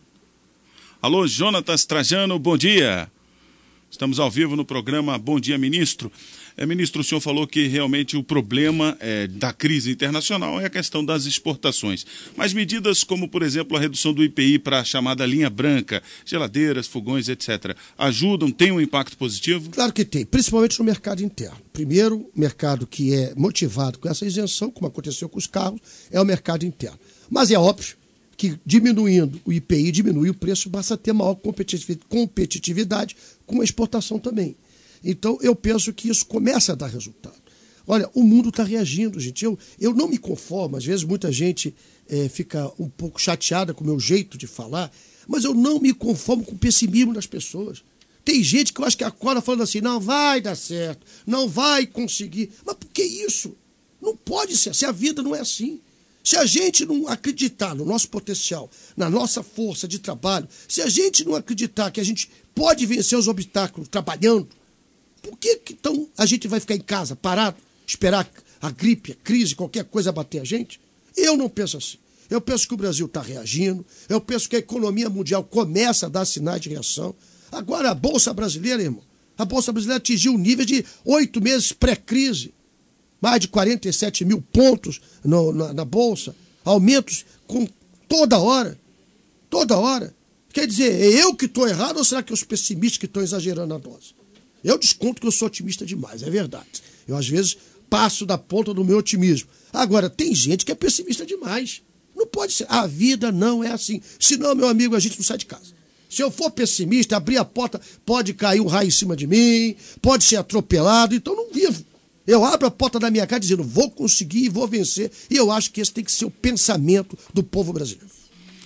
Alô, Jonatas Trajano, bom dia. Estamos ao vivo no programa Bom Dia, Ministro. É, ministro, o senhor falou que realmente o problema é, da crise internacional é a questão das exportações. Mas medidas como, por exemplo, a redução do I P I para a chamada linha branca, geladeiras, fogões, etcétera, ajudam, tem um impacto positivo? Claro que tem, principalmente no mercado interno. Primeiro, mercado que é motivado com essa isenção, como aconteceu com os carros, é o mercado interno. Mas é óbvio que diminuindo o I P I, diminui o preço, basta ter maior competitividade com a exportação também. Então, eu penso que isso começa a dar resultado. Olha, o mundo está reagindo, gente. Eu, eu não me conformo, às vezes muita gente é, fica um pouco chateada com o meu jeito de falar, mas eu não me conformo com o pessimismo das pessoas. Tem gente que eu acho que acorda falando assim, não vai dar certo, não vai conseguir. Mas por que isso? Não pode ser assim, a vida não é assim. Se a gente não acreditar no nosso potencial, na nossa força de trabalho, se a gente não acreditar que a gente pode vencer os obstáculos trabalhando, por que, que então a gente vai ficar em casa, parado, esperar a gripe, a crise, qualquer coisa bater a gente? Eu não penso assim. Eu penso que o Brasil está reagindo, eu penso que a economia mundial começa a dar sinais de reação. Agora a Bolsa Brasileira, irmão, a Bolsa Brasileira atingiu um nível de oito meses pré-crise. Mais de quarenta e sete mil pontos no, na, na Bolsa, aumentos com toda hora, toda hora. Quer dizer, é eu que estou errado ou será que os pessimistas que estão exagerando a dose? Eu desconto que eu sou otimista demais, é verdade. Eu, às vezes, passo da ponta do meu otimismo. Agora, tem gente que é pessimista demais. Não pode ser. A vida não é assim. Senão, meu amigo, a gente não sai de casa. Se eu for pessimista, abrir a porta, pode cair um raio em cima de mim, pode ser atropelado, então não vivo. Eu abro a porta da minha casa dizendo, vou conseguir e vou vencer. E eu acho que esse tem que ser o pensamento do povo brasileiro.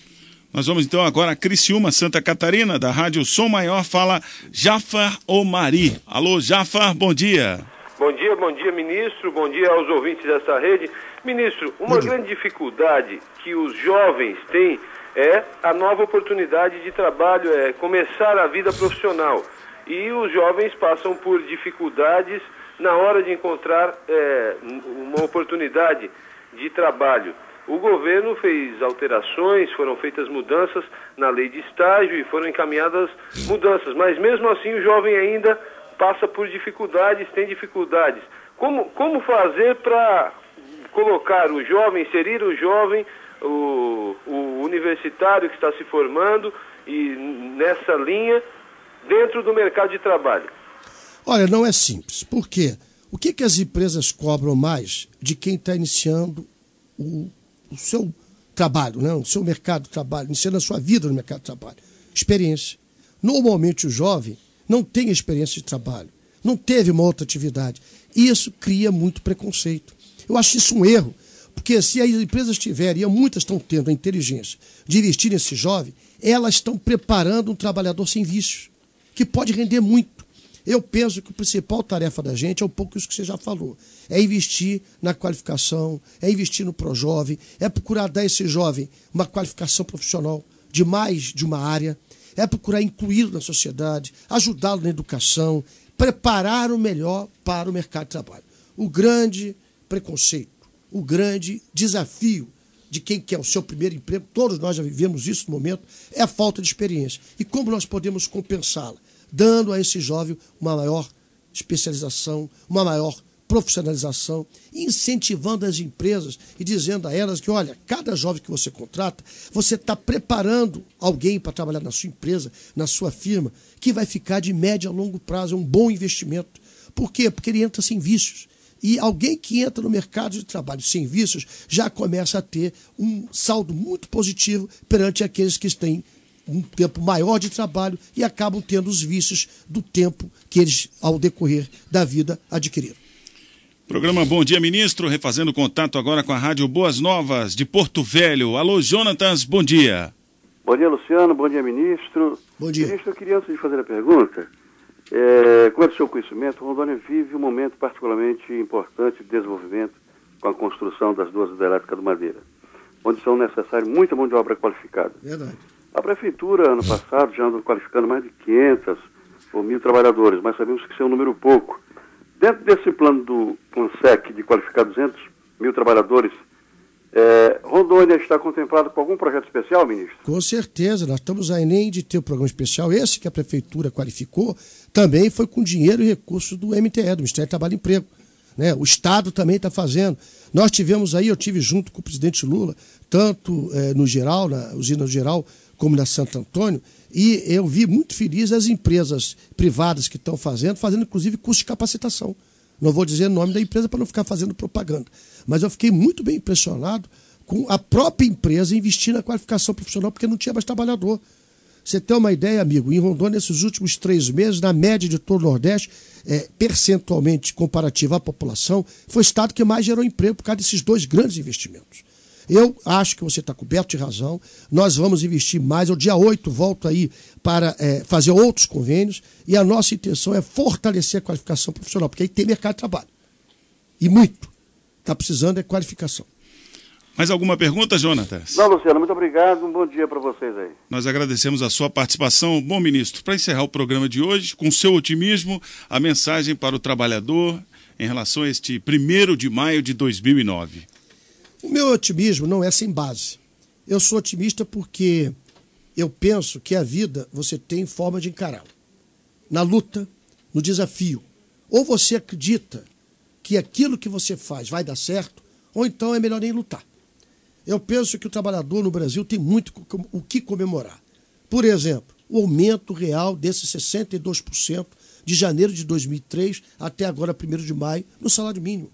Nós vamos então agora a Criciúma, Santa Catarina, da Rádio Som Maior, fala Jafar Omari. Alô, Jafar, bom dia. Bom dia, bom dia, ministro, bom dia aos ouvintes dessa rede. Ministro, uma grande dificuldade que os jovens têm é a nova oportunidade de trabalho, é começar a vida profissional. E os jovens passam por dificuldades na hora de encontrar é, uma oportunidade de trabalho. O governo fez alterações, foram feitas mudanças na lei de estágio e foram encaminhadas mudanças, mas mesmo assim o jovem ainda passa por dificuldades, tem dificuldades. Como, como fazer para colocar o jovem, inserir o jovem, o, o universitário que está se formando e nessa linha dentro do mercado de trabalho? Olha, não é simples. Por quê? O que, que as empresas cobram mais de quem está iniciando o, o seu trabalho, né? O seu mercado de trabalho, iniciando a sua vida no mercado de trabalho? Experiência. Normalmente o jovem não tem experiência de trabalho, não teve uma outra atividade. E isso cria muito preconceito. Eu acho isso um erro, porque se as empresas tiverem, e muitas estão tendo a inteligência de investir nesse jovem, elas estão preparando um trabalhador sem vícios, que pode render muito. Eu penso que a principal tarefa da gente é um pouco isso que você já falou. É investir na qualificação, é investir no ProJovem, é procurar dar a esse jovem uma qualificação profissional de mais de uma área, é procurar incluí-lo na sociedade, ajudá-lo na educação, preparar o melhor para o mercado de trabalho. O grande preconceito, o grande desafio de quem quer o seu primeiro emprego, todos nós já vivemos isso no momento, é a falta de experiência. E como nós podemos compensá-la? Dando a esse jovem uma maior especialização, uma maior profissionalização, incentivando as empresas e dizendo a elas que, olha, cada jovem que você contrata, você está preparando alguém para trabalhar na sua empresa, na sua firma, que vai ficar de médio a longo prazo, é um bom investimento. Por quê? Porque ele entra sem vícios. E alguém que entra no mercado de trabalho sem vícios já começa a ter um saldo muito positivo perante aqueles que têm um tempo maior de trabalho e acabam tendo os vícios do tempo que eles, ao decorrer da vida, adquiriram. Programa Bom Dia Ministro, refazendo contato agora com a Rádio Boas Novas de Porto Velho. Alô, Jonatas, bom dia. Bom dia, Luciano, bom dia, ministro. Bom dia. Ministro, eu queria, antes de fazer a pergunta, é, como é do seu conhecimento, Rondônia vive um momento particularmente importante de desenvolvimento com a construção das duas hidrelétricas do Madeira, onde são necessárias muita mão de obra qualificada. Verdade. A Prefeitura, ano passado, já andou qualificando mais de quinhentos ou mil trabalhadores, mas sabemos que isso é um número pouco. Dentro desse plano do CONSEC de qualificar duzentos mil trabalhadores, é, Rondônia está contemplado com algum projeto especial, ministro? Com certeza, nós estamos aí nem de ter o programa especial. Esse que a Prefeitura qualificou também foi com dinheiro e recursos do M T E, do Ministério do Trabalho e Emprego. Né? O Estado também está fazendo. Nós tivemos aí, eu tive junto com o presidente Lula, tanto é, no geral, na usina geral, como na Santo Antônio, e eu vi muito feliz as empresas privadas que estão fazendo, fazendo inclusive curso de capacitação. Não vou dizer o nome da empresa para não ficar fazendo propaganda, mas eu fiquei muito bem impressionado com a própria empresa investir na qualificação profissional, porque não tinha mais trabalhador. Você tem uma ideia, amigo, em Rondônia, nesses últimos três meses, na média de todo o Nordeste, é, percentualmente comparativa à população, foi o estado que mais gerou emprego por causa desses dois grandes investimentos. Eu acho que você está coberto de razão, nós vamos investir mais. O dia oito volto aí para é, fazer outros convênios e a nossa intenção é fortalecer a qualificação profissional, porque aí tem mercado de trabalho. E muito. Está precisando é qualificação. Mais alguma pergunta, Jonatas? Não, Luciano, muito obrigado. Um bom dia para vocês aí. Nós agradecemos a sua participação. Bom, ministro, para encerrar o programa de hoje, com seu otimismo, a mensagem para o trabalhador em relação a este primeiro de maio de dois mil e nove. O meu otimismo não é sem base. Eu sou otimista porque eu penso que a vida você tem forma de encará-la. Na luta, no desafio. Ou você acredita que aquilo que você faz vai dar certo, ou então é melhor nem lutar. Eu penso que o trabalhador no Brasil tem muito o que comemorar. Por exemplo, o aumento real desses sessenta e dois por cento de janeiro de dois mil e três até agora, primeiro de maio, no salário mínimo.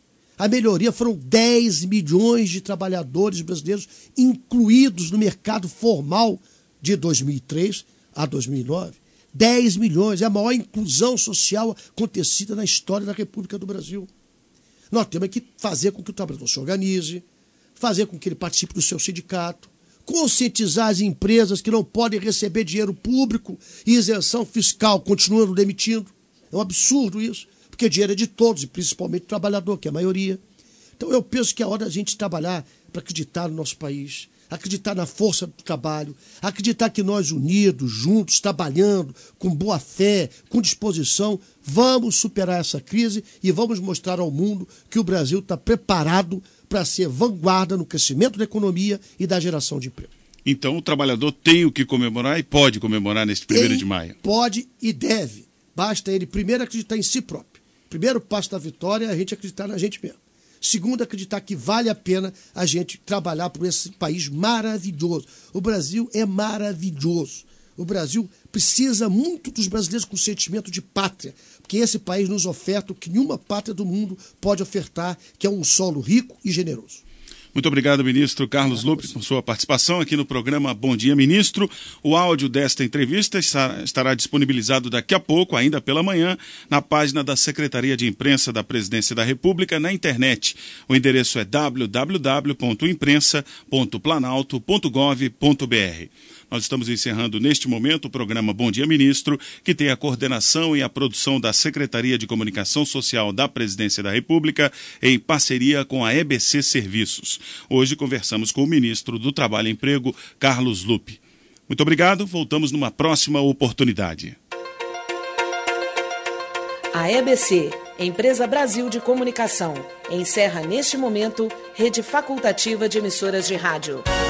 A melhoria foram dez milhões de trabalhadores brasileiros incluídos no mercado formal de dois mil e três a dois mil e nove. dez milhões, é a maior inclusão social acontecida na história da República do Brasil. Nós temos que fazer com que o trabalhador se organize, fazer com que ele participe do seu sindicato, conscientizar as empresas que não podem receber dinheiro público e isenção fiscal continuando demitindo. É um absurdo isso. Porque dinheiro é de todos, e principalmente do trabalhador, que é a maioria. Então eu penso que é hora da gente trabalhar para acreditar no nosso país, acreditar na força do trabalho, acreditar que nós unidos, juntos, trabalhando, com boa fé, com disposição, vamos superar essa crise e vamos mostrar ao mundo que o Brasil está preparado para ser vanguarda no crescimento da economia e da geração de emprego. Então o trabalhador tem o que comemorar e pode comemorar neste primeiro Tem, de maio. Pode e deve. Basta ele primeiro acreditar em si próprio. Primeiro passo da vitória é a gente acreditar na gente mesmo. Segundo, acreditar que vale a pena a gente trabalhar por esse país maravilhoso. O Brasil é maravilhoso. O Brasil precisa muito dos brasileiros com sentimento de pátria, porque esse país nos oferta o que nenhuma pátria do mundo pode ofertar, que é um solo rico e generoso. Muito obrigado, ministro Carlos Lupe, por sua participação aqui no programa Bom Dia, Ministro. O áudio desta entrevista estará disponibilizado daqui a pouco, ainda pela manhã, na página da Secretaria de Imprensa da Presidência da República na internet. O endereço é w w w ponto imprensa ponto planalto ponto gov ponto b r. Nós estamos encerrando neste momento o programa Bom Dia Ministro, que tem a coordenação e a produção da Secretaria de Comunicação Social da Presidência da República, em parceria com a E B C Serviços. Hoje conversamos com o ministro do Trabalho e Emprego, Carlos Lupe. Muito obrigado, voltamos numa próxima oportunidade. A E B C, Empresa Brasil de Comunicação, encerra neste momento rede facultativa de emissoras de rádio.